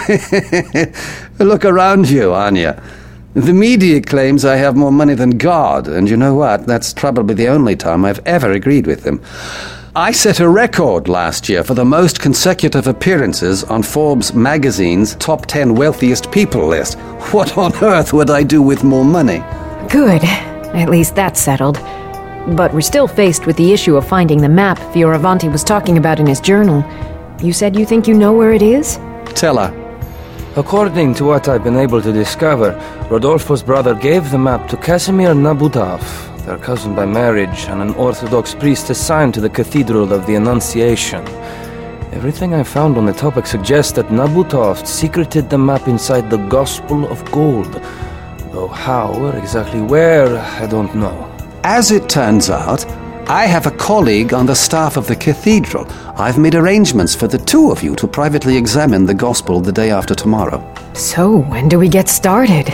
Look around you, Anya. The media claims I have more money than God, and you know what? That's probably the only time I've ever agreed with them. I set a record last year for the most consecutive appearances on Forbes magazine's top ten wealthiest people list. What on earth would I do with more money? Good. At least that's settled. But we're still faced with the issue of finding the map Fioravanti was talking about in his journal. You said you think you know where it is? Tell her. According to what I've been able to discover, Rodolfo's brother gave the map to Casimir Nabutov, their cousin by marriage, and an Orthodox priest assigned to the Cathedral of the Annunciation. Everything I found on the topic suggests that Nabutov secreted the map inside the Gospel of Gold. Though how or exactly where, I don't know. As it turns out, I have a colleague on the staff of the cathedral. I've made arrangements for the two of you to privately examine the Gospel the day after tomorrow. So, when do we get started?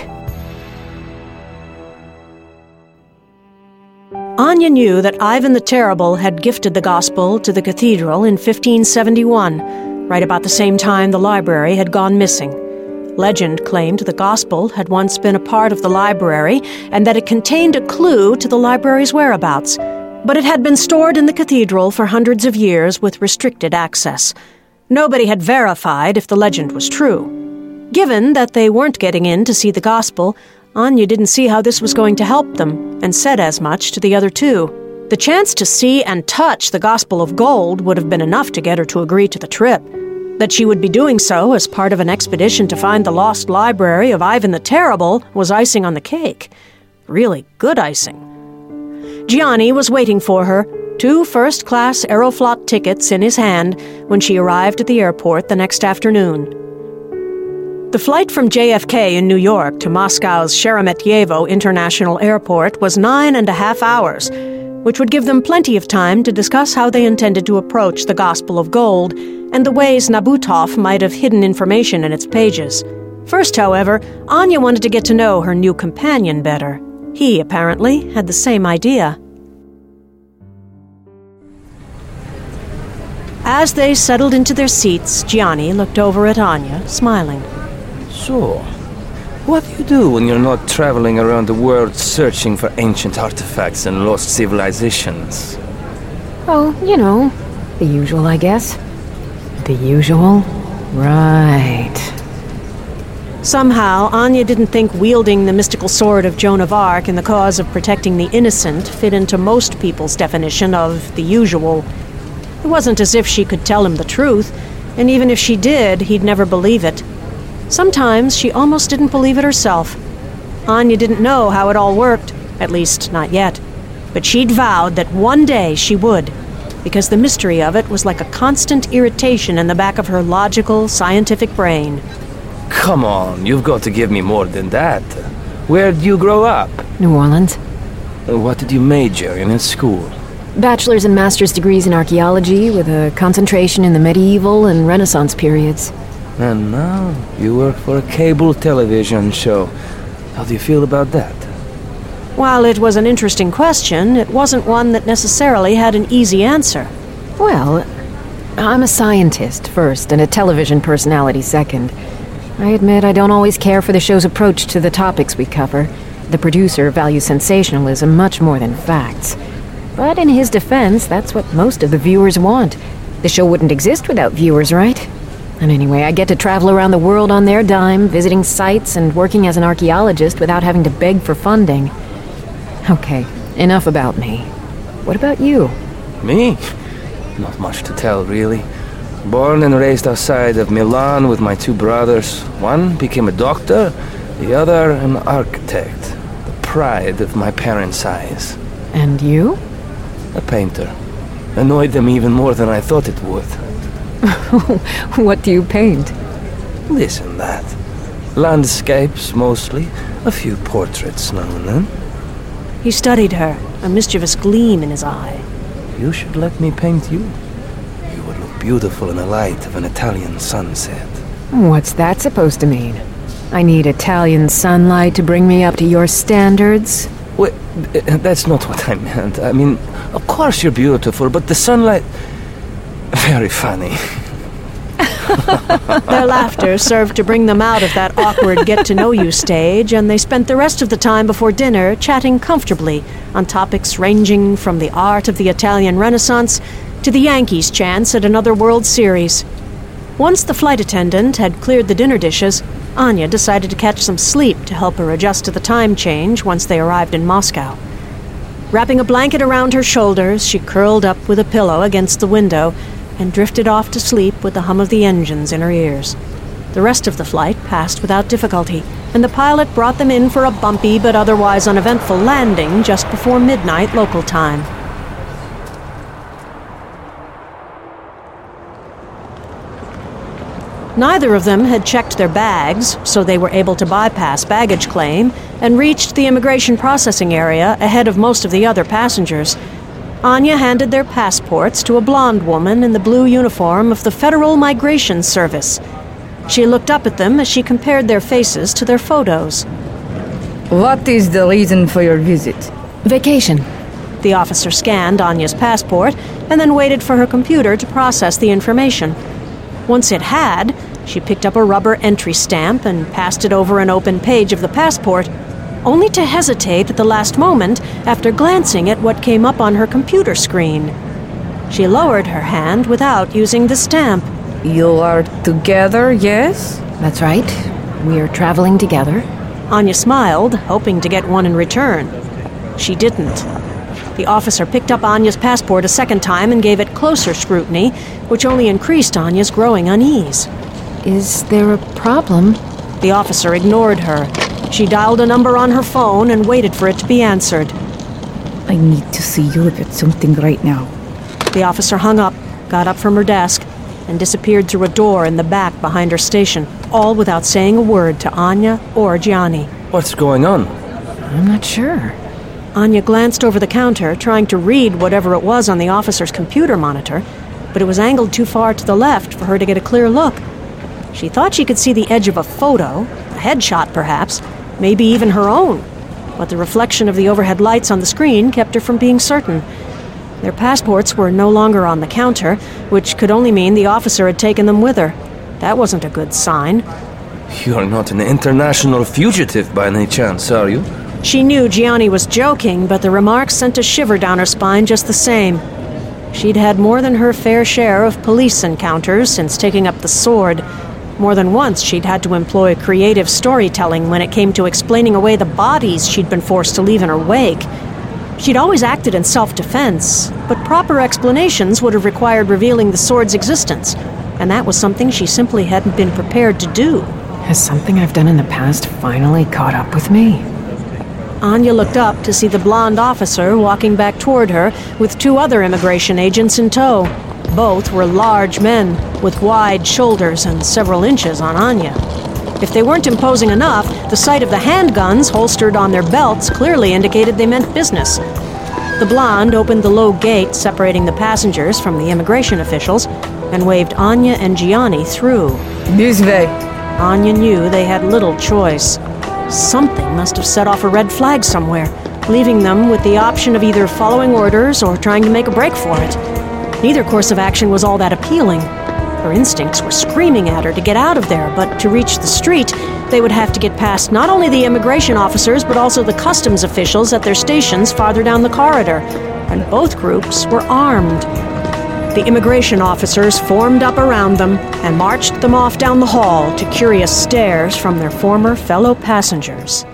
Anya knew that Ivan the Terrible had gifted the Gospel to the cathedral in fifteen seventy-one, right about the same time the library had gone missing. Legend claimed the Gospel had once been a part of the library and that it contained a clue to the library's whereabouts, but it had been stored in the cathedral for hundreds of years with restricted access. Nobody had verified if the legend was true. Given that they weren't getting in to see the Gospel, Anya didn't see how this was going to help them, and said as much to the other two. The chance to see and touch the Gospel of Gold would have been enough to get her to agree to the trip. That she would be doing so as part of an expedition to find the lost library of Ivan the Terrible was icing on the cake. Really good icing. Gianni was waiting for her, two first-class Aeroflot tickets in his hand, when she arrived at the airport the next afternoon. The flight from J F K in New York to Moscow's Sheremetyevo International Airport was nine and a half hours, which would give them plenty of time to discuss how they intended to approach the Gospel of Gold and the ways Nabutov might have hidden information in its pages. First, however, Anya wanted to get to know her new companion better. He, apparently, had the same idea. As they settled into their seats, Gianni looked over at Anya, smiling. So, what do you do when you're not traveling around the world searching for ancient artifacts and lost civilizations? Oh, you know, the usual, I guess. The usual? Right. Somehow, Anya didn't think wielding the mystical sword of Joan of Arc in the cause of protecting the innocent fit into most people's definition of the usual. It wasn't as if she could tell him the truth, and even if she did, he'd never believe it. Sometimes she almost didn't believe it herself. Anya didn't know how it all worked, at least not yet, but she'd vowed that one day she would. because the mystery of it was like a constant irritation in the back of her logical, scientific brain. Come on, you've got to give me more than that. Where'd you grow up? New Orleans. What did you major in at school? Bachelor's and master's degrees in archaeology with a concentration in the medieval and Renaissance periods. And now you work for a cable television show. How do you feel about that? While it was an interesting question, it wasn't one that necessarily had an easy answer. Well, I'm a scientist first and a television personality second. I admit I don't always care for the show's approach to the topics we cover. The producer values sensationalism much more than facts. But in his defense, that's what most of the viewers want. The show wouldn't exist without viewers, right? And anyway, I get to travel around the world on their dime, visiting sites and working as an archaeologist without having to beg for funding. Okay, enough about me. What about you? Me? Not much to tell, really. Born and raised outside of Milan with my two brothers. One became a doctor, the other an architect. The pride of my parents' eyes. And you? A painter. Annoyed them even more than I thought it would. What do you paint? This and that. Landscapes, mostly. A few portraits now and then. He studied her, a mischievous gleam in his eye. You should let me paint you. You would look beautiful in the light of an Italian sunset. What's that supposed to mean? I need Italian sunlight to bring me up to your standards? Wait, that's not what I meant. I mean, of course you're beautiful, but the sunlight... Very funny. Their laughter served to bring them out of that awkward get-to-know-you stage, and they spent the rest of the time before dinner chatting comfortably on topics ranging from the art of the Italian Renaissance to the Yankees' chance at another World Series. Once the flight attendant had cleared the dinner dishes, Anya decided to catch some sleep to help her adjust to the time change once they arrived in Moscow. Wrapping a blanket around her shoulders, she curled up with a pillow against the window and drifted off to sleep with the hum of the engines in her ears. The rest of the flight passed without difficulty, and the pilot brought them in for a bumpy but otherwise uneventful landing just before midnight local time. Neither of them had checked their bags, so they were able to bypass baggage claim and reached the immigration processing area ahead of most of the other passengers. Anya handed their passports to a blonde woman in the blue uniform of the Federal Migration Service. She looked up at them as she compared their faces to their photos. What is the reason for your visit? Vacation. The officer scanned Anya's passport and then waited for her computer to process the information. Once it had, she picked up a rubber entry stamp and passed it over an open page of the passport, only to hesitate at the last moment after glancing at what came up on her computer screen. She lowered her hand without using the stamp. You are together, yes? That's right. We are traveling together. Anya smiled, hoping to get one in return. She didn't. The officer picked up Anya's passport a second time and gave it closer scrutiny, which only increased Anya's growing unease. Is there a problem? The officer ignored her. She dialed a number on her phone and waited for it to be answered. I need to see you look at something right now. The officer hung up, got up from her desk, and disappeared through a door in the back behind her station, all without saying a word to Anya or Gianni. What's going on? I'm not sure. Anya glanced over the counter, trying to read whatever it was on the officer's computer monitor, but it was angled too far to the left for her to get a clear look. She thought she could see the edge of a photo, a headshot perhaps, maybe even her own, but the reflection of the overhead lights on the screen kept her from being certain. Their passports were no longer on the counter, which could only mean the officer had taken them with her. That wasn't a good sign. You're not an international fugitive by any chance, are you? She knew Gianni was joking, but the remark sent a shiver down her spine just the same. She'd had more than her fair share of police encounters since taking up the sword. More than once, she'd had to employ creative storytelling when it came to explaining away the bodies she'd been forced to leave in her wake. She'd always acted in self-defense, but proper explanations would have required revealing the sword's existence, and that was something she simply hadn't been prepared to do. Has something I've done in the past finally caught up with me? Anya looked up to see the blonde officer walking back toward her with two other immigration agents in tow. Both were large men, with wide shoulders and several inches on Anya. If they weren't imposing enough, the sight of the handguns holstered on their belts clearly indicated they meant business. The blonde opened the low gate separating the passengers from the immigration officials and waved Anya and Gianni through. This way. Anya knew they had little choice. Something must have set off a red flag somewhere, leaving them with the option of either following orders or trying to make a break for it. Neither course of action was all that appealing. Her instincts were screaming at her to get out of there, but to reach the street, they would have to get past not only the immigration officers, but also the customs officials at their stations farther down the corridor, and both groups were armed. The immigration officers formed up around them and marched them off down the hall to curious stares from their former fellow passengers.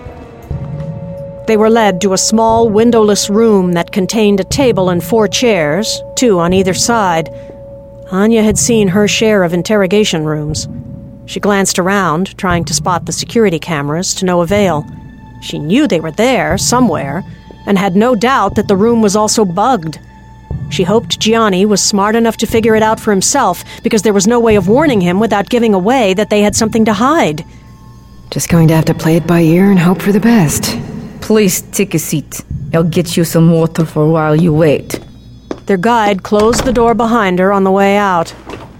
They were led to a small, windowless room that contained a table and four chairs, two on either side. Anya had seen her share of interrogation rooms. She glanced around, trying to spot the security cameras, to no avail. She knew they were there, somewhere, and had no doubt that the room was also bugged. She hoped Gianni was smart enough to figure it out for himself, because there was no way of warning him without giving away that they had something to hide. Just going to have to play it by ear and hope for the best. Please take a seat. I'll get you some water for while you wait. Their guide closed the door behind her on the way out.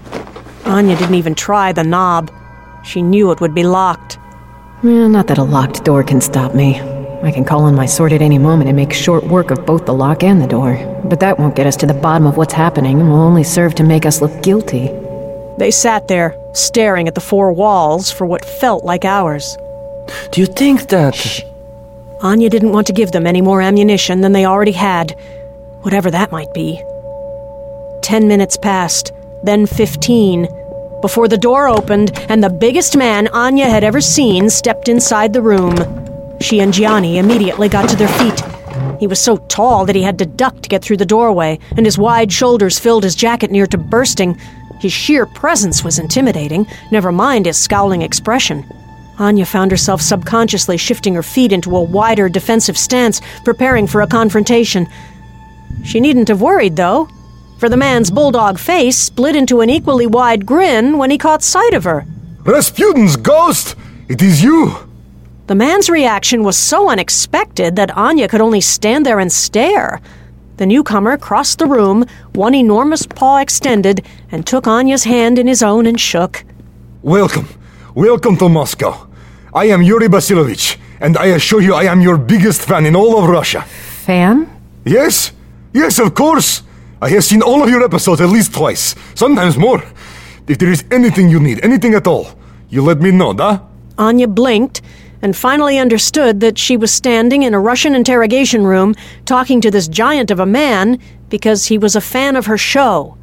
Anya didn't even try the knob. She knew it would be locked. Well, not that a locked door can stop me. I can call on my sword at any moment and make short work of both the lock and the door. But that won't get us to the bottom of what's happening and will only serve to make us look guilty. They sat there, staring at the four walls for what felt like hours. Do you think that... Shh. Anya didn't want to give them any more ammunition than they already had, whatever that might be. Ten minutes passed, then fifteen, before the door opened and the biggest man Anya had ever seen stepped inside the room. She and Gianni immediately got to their feet. He was so tall that he had to duck to get through the doorway, and his wide shoulders filled his jacket near to bursting. His sheer presence was intimidating, never mind his scowling expression. Anya found herself subconsciously shifting her feet into a wider defensive stance, preparing for a confrontation. She needn't have worried, though, for the man's bulldog face split into an equally wide grin when he caught sight of her. Rasputin's ghost! It is you! The man's reaction was so unexpected that Anya could only stand there and stare. The newcomer crossed the room, one enormous paw extended, and took Anya's hand in his own and shook. Welcome. Welcome to Moscow. I am Yuri Basilovich, and I assure you I am your biggest fan in all of Russia. Fan? Yes. Yes, of course. I have seen all of your episodes at least twice, sometimes more. If there is anything you need, anything at all, you let me know, da? Anya blinked and finally understood that she was standing in a Russian interrogation room talking to this giant of a man because he was a fan of her show.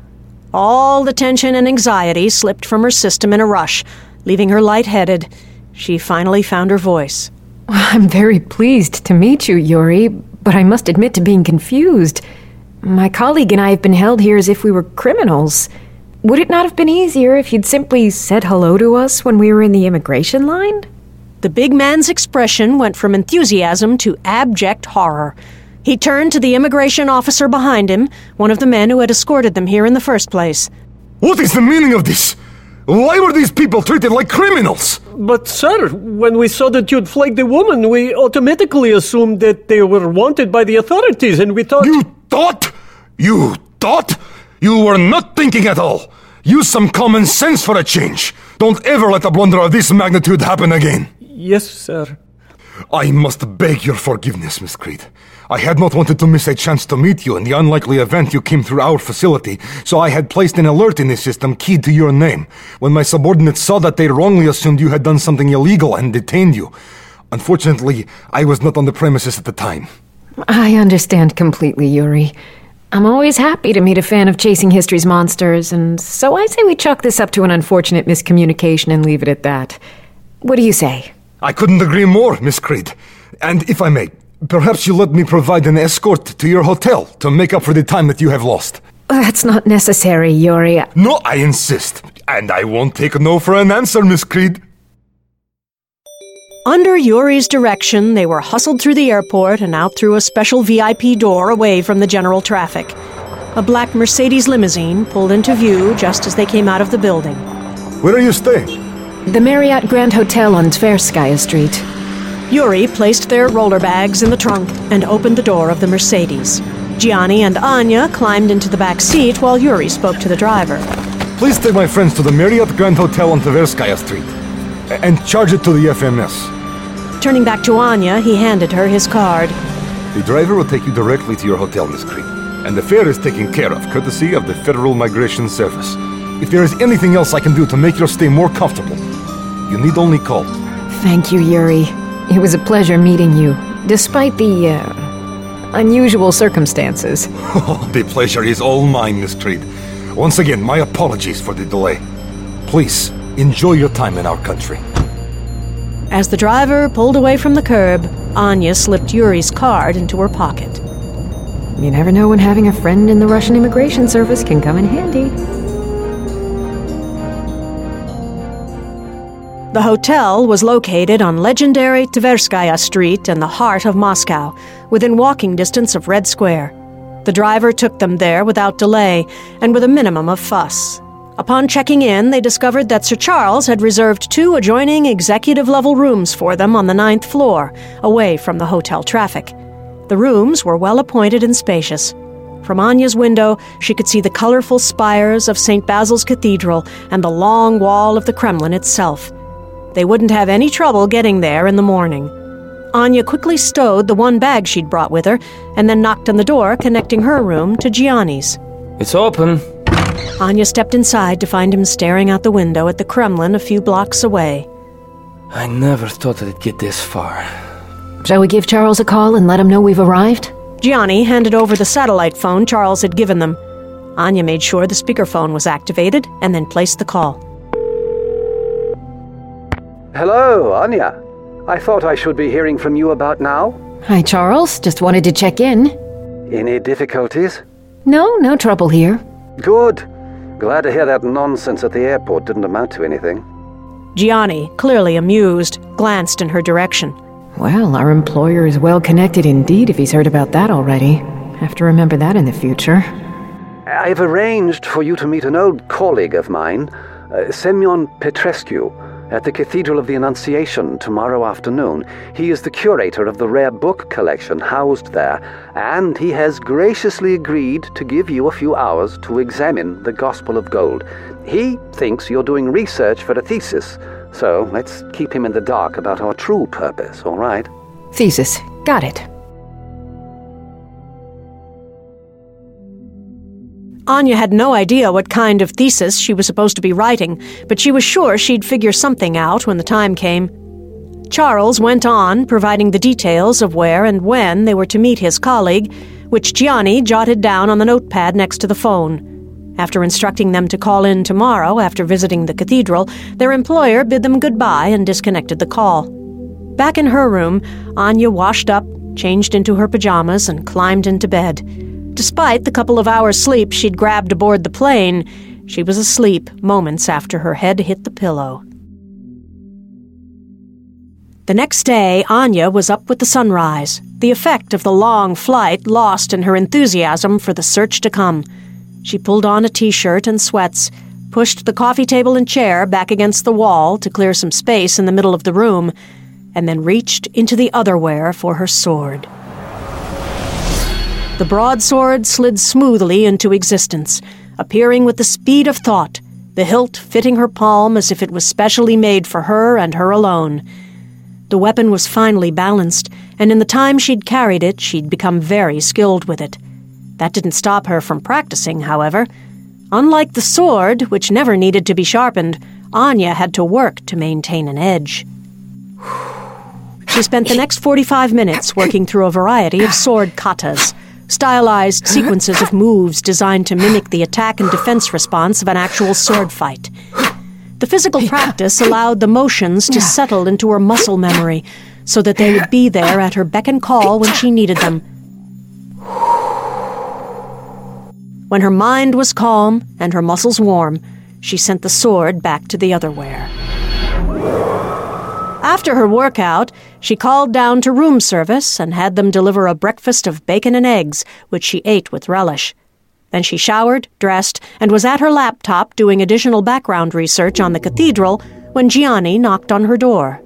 All the tension and anxiety slipped from her system in a rush, leaving her lightheaded. She finally found her voice. I'm very pleased to meet you, Yuri, but I must admit to being confused. My colleague and I have been held here as if we were criminals. Would it not have been easier if you'd simply said hello to us when we were in the immigration line? The big man's expression went from enthusiasm to abject horror. He turned to the immigration officer behind him, one of the men who had escorted them here in the first place. What is the meaning of this? Why were these people treated like criminals? But, sir, when we saw that you'd flagged the woman, we automatically assumed that they were wanted by the authorities, and we thought... You thought? You thought? You were not thinking at all. Use some common sense for a change. Don't ever let a blunder of this magnitude happen again. Yes, sir. I must beg your forgiveness, Miss Creed. I had not wanted to miss a chance to meet you in the unlikely event you came through our facility, so I had placed an alert in the system keyed to your name. When my subordinates saw that, they wrongly assumed you had done something illegal and detained you. Unfortunately, I was not on the premises at the time. I understand completely, Yuri. I'm always happy to meet a fan of chasing history's monsters, and so I say we chalk this up to an unfortunate miscommunication and leave it at that. What do you say? I couldn't agree more, Miss Creed. And if I may, perhaps you let me provide an escort to your hotel to make up for the time that you have lost. That's not necessary, Yuri. No, I insist. And I won't take no for an answer, Miss Creed. Under Yuri's direction, they were hustled through the airport and out through a special V I P door away from the general traffic. A black Mercedes limousine pulled into view just as they came out of the building. Where are you staying? The Marriott Grand Hotel on Tverskaya Street. Yuri placed their roller bags in the trunk and opened the door of the Mercedes. Gianni and Anya climbed into the back seat while Yuri spoke to the driver. Please take my friends to the Marriott Grand Hotel on Tverskaya Street and charge it to the F M S. Turning back to Anya, he handed her his card. The driver will take you directly to your hotel, Miss Creed, and the fare is taken care of, courtesy of the Federal Migration Service. If there is anything else I can do to make your stay more comfortable, you need only call. Thank you, Yuri. It was a pleasure meeting you, despite the, uh, unusual circumstances. The pleasure is all mine, Miss Creed. Once again, my apologies for the delay. Please, enjoy your time in our country. As the driver pulled away from the curb, Anya slipped Yuri's card into her pocket. You never know when having a friend in the Russian Immigration Service can come in handy. The hotel was located on legendary Tverskaya Street in the heart of Moscow, within walking distance of Red Square. The driver took them there without delay and with a minimum of fuss. Upon checking in, they discovered that Sir Charles had reserved two adjoining executive-level rooms for them on the ninth floor, away from the hotel traffic. The rooms were well-appointed and spacious. From Anya's window, she could see the colorful spires of Saint Basil's Cathedral and the long wall of the Kremlin itself. They wouldn't have any trouble getting there in the morning. Anya quickly stowed the one bag she'd brought with her and then knocked on the door connecting her room to Gianni's. It's open. Anya stepped inside to find him staring out the window at the Kremlin a few blocks away. I never thought it'd get this far. Shall we give Charles a call and let him know we've arrived? Gianni handed over the satellite phone Charles had given them. Anya made sure the speakerphone was activated and then placed the call. Hello, Anya. I thought I should be hearing from you about now. Hi, Charles. Just wanted to check in. Any difficulties? No, no trouble here. Good. Glad to hear that nonsense at the airport didn't amount to anything. Gianni, clearly amused, glanced in her direction. Well, our employer is well connected indeed if he's heard about that already. Have to remember that in the future. I've arranged for you to meet an old colleague of mine, uh, Semyon Petrescu, at the Cathedral of the Annunciation tomorrow afternoon. He is the curator of the rare book collection housed there, and he has graciously agreed to give you a few hours to examine the Gospel of Gold. He thinks you're doing research for a thesis, so let's keep him in the dark about our true purpose, all right? Thesis. Got it. Anya had no idea what kind of thesis she was supposed to be writing, but she was sure she'd figure something out when the time came. Charles went on, providing the details of where and when they were to meet his colleague, which Gianni jotted down on the notepad next to the phone. After instructing them to call in tomorrow after visiting the cathedral, their employer bid them goodbye and disconnected the call. Back in her room, Anya washed up, changed into her pajamas, and climbed into bed. Despite the couple of hours' sleep she'd grabbed aboard the plane, she was asleep moments after her head hit the pillow. The next day, Anya was up with the sunrise, the effect of the long flight lost in her enthusiasm for the search to come. She pulled on a t-shirt and sweats, pushed the coffee table and chair back against the wall to clear some space in the middle of the room, and then reached into the otherwhere for her sword. The broadsword slid smoothly into existence, appearing with the speed of thought, the hilt fitting her palm as if it was specially made for her and her alone. The weapon was finely balanced, and in the time she'd carried it, she'd become very skilled with it. That didn't stop her from practicing, however. Unlike the sword, which never needed to be sharpened, Anya had to work to maintain an edge. She spent the next forty-five minutes working through a variety of sword katas, stylized sequences of moves designed to mimic the attack and defense response of an actual sword fight. The physical practice allowed the motions to settle into her muscle memory so that they would be there at her beck and call when she needed them. When her mind was calm and her muscles warm, she sent the sword back to the otherwhere. After her workout, she called down to room service and had them deliver a breakfast of bacon and eggs, which she ate with relish. Then she showered, dressed, and was at her laptop doing additional background research on the cathedral when Gianni knocked on her door.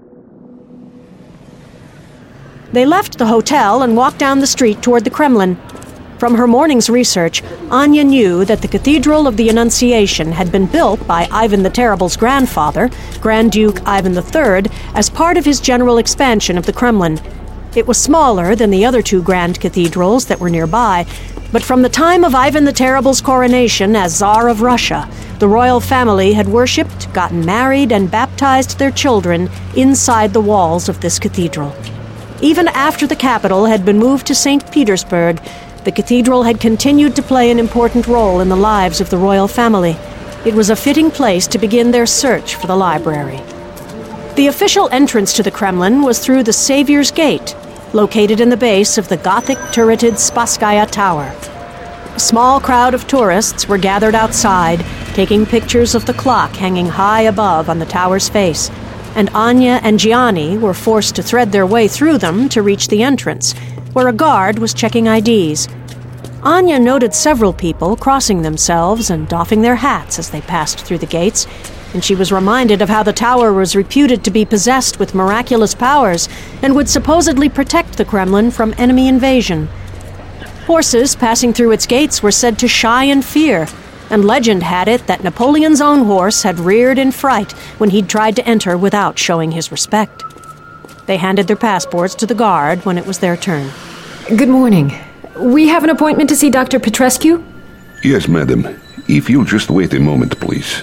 They left the hotel and walked down the street toward the Kremlin. From her morning's research, Anya knew that the Cathedral of the Annunciation had been built by Ivan the Terrible's grandfather, Grand Duke Ivan the Third, as part of his general expansion of the Kremlin. It was smaller than the other two grand cathedrals that were nearby, but from the time of Ivan the Terrible's coronation as Tsar of Russia, the royal family had worshipped, gotten married, and baptized their children inside the walls of this cathedral. Even after the capital had been moved to Saint Petersburg, the cathedral had continued to play an important role in the lives of the royal family. It was a fitting place to begin their search for the library. The official entrance to the Kremlin was through the Savior's Gate, located in the base of the Gothic turreted Spasskaya Tower. A small crowd of tourists were gathered outside, taking pictures of the clock hanging high above on the tower's face, and Anya and Gianni were forced to thread their way through them to reach the entrance, where a guard was checking I Ds. Anya noted several people crossing themselves and doffing their hats as they passed through the gates, and she was reminded of how the tower was reputed to be possessed with miraculous powers and would supposedly protect the Kremlin from enemy invasion. Horses passing through its gates were said to shy in fear, and legend had it that Napoleon's own horse had reared in fright when he'd tried to enter without showing his respect. They handed their passports to the guard when it was their turn. Good morning. We have an appointment to see Doctor Petrescu? Yes, madam. If you'll just wait a moment, please.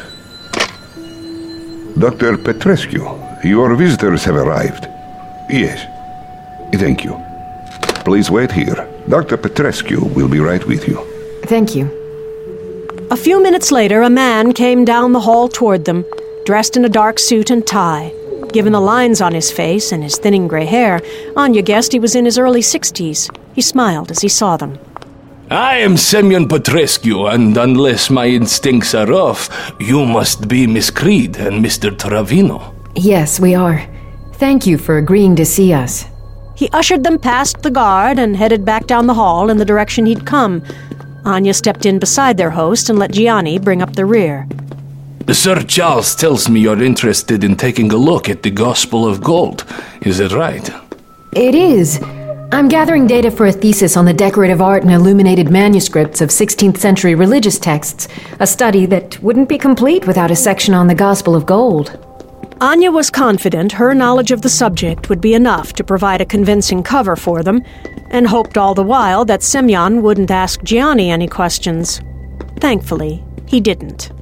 Doctor Petrescu, your visitors have arrived. Yes. Thank you. Please wait here. Doctor Petrescu will be right with you. Thank you. A few minutes later, a man came down the hall toward them, dressed in a dark suit and tie. Given the lines on his face and his thinning gray hair, Anya guessed he was in his early sixties. He smiled as he saw them. I am Semyon Petrescu, and unless my instincts are off, you must be Miss Creed and Mister Travino. Yes, we are. Thank you for agreeing to see us. He ushered them past the guard and headed back down the hall in the direction he'd come. Anya stepped in beside their host and let Gianni bring up the rear. Sir Charles tells me you're interested in taking a look at the Gospel of Gold. Is it right? It is. I'm gathering data for a thesis on the decorative art and illuminated manuscripts of sixteenth century religious texts, a study that wouldn't be complete without a section on the Gospel of Gold. Anya was confident her knowledge of the subject would be enough to provide a convincing cover for them, and hoped all the while that Semyon wouldn't ask Gianni any questions. Thankfully, he didn't.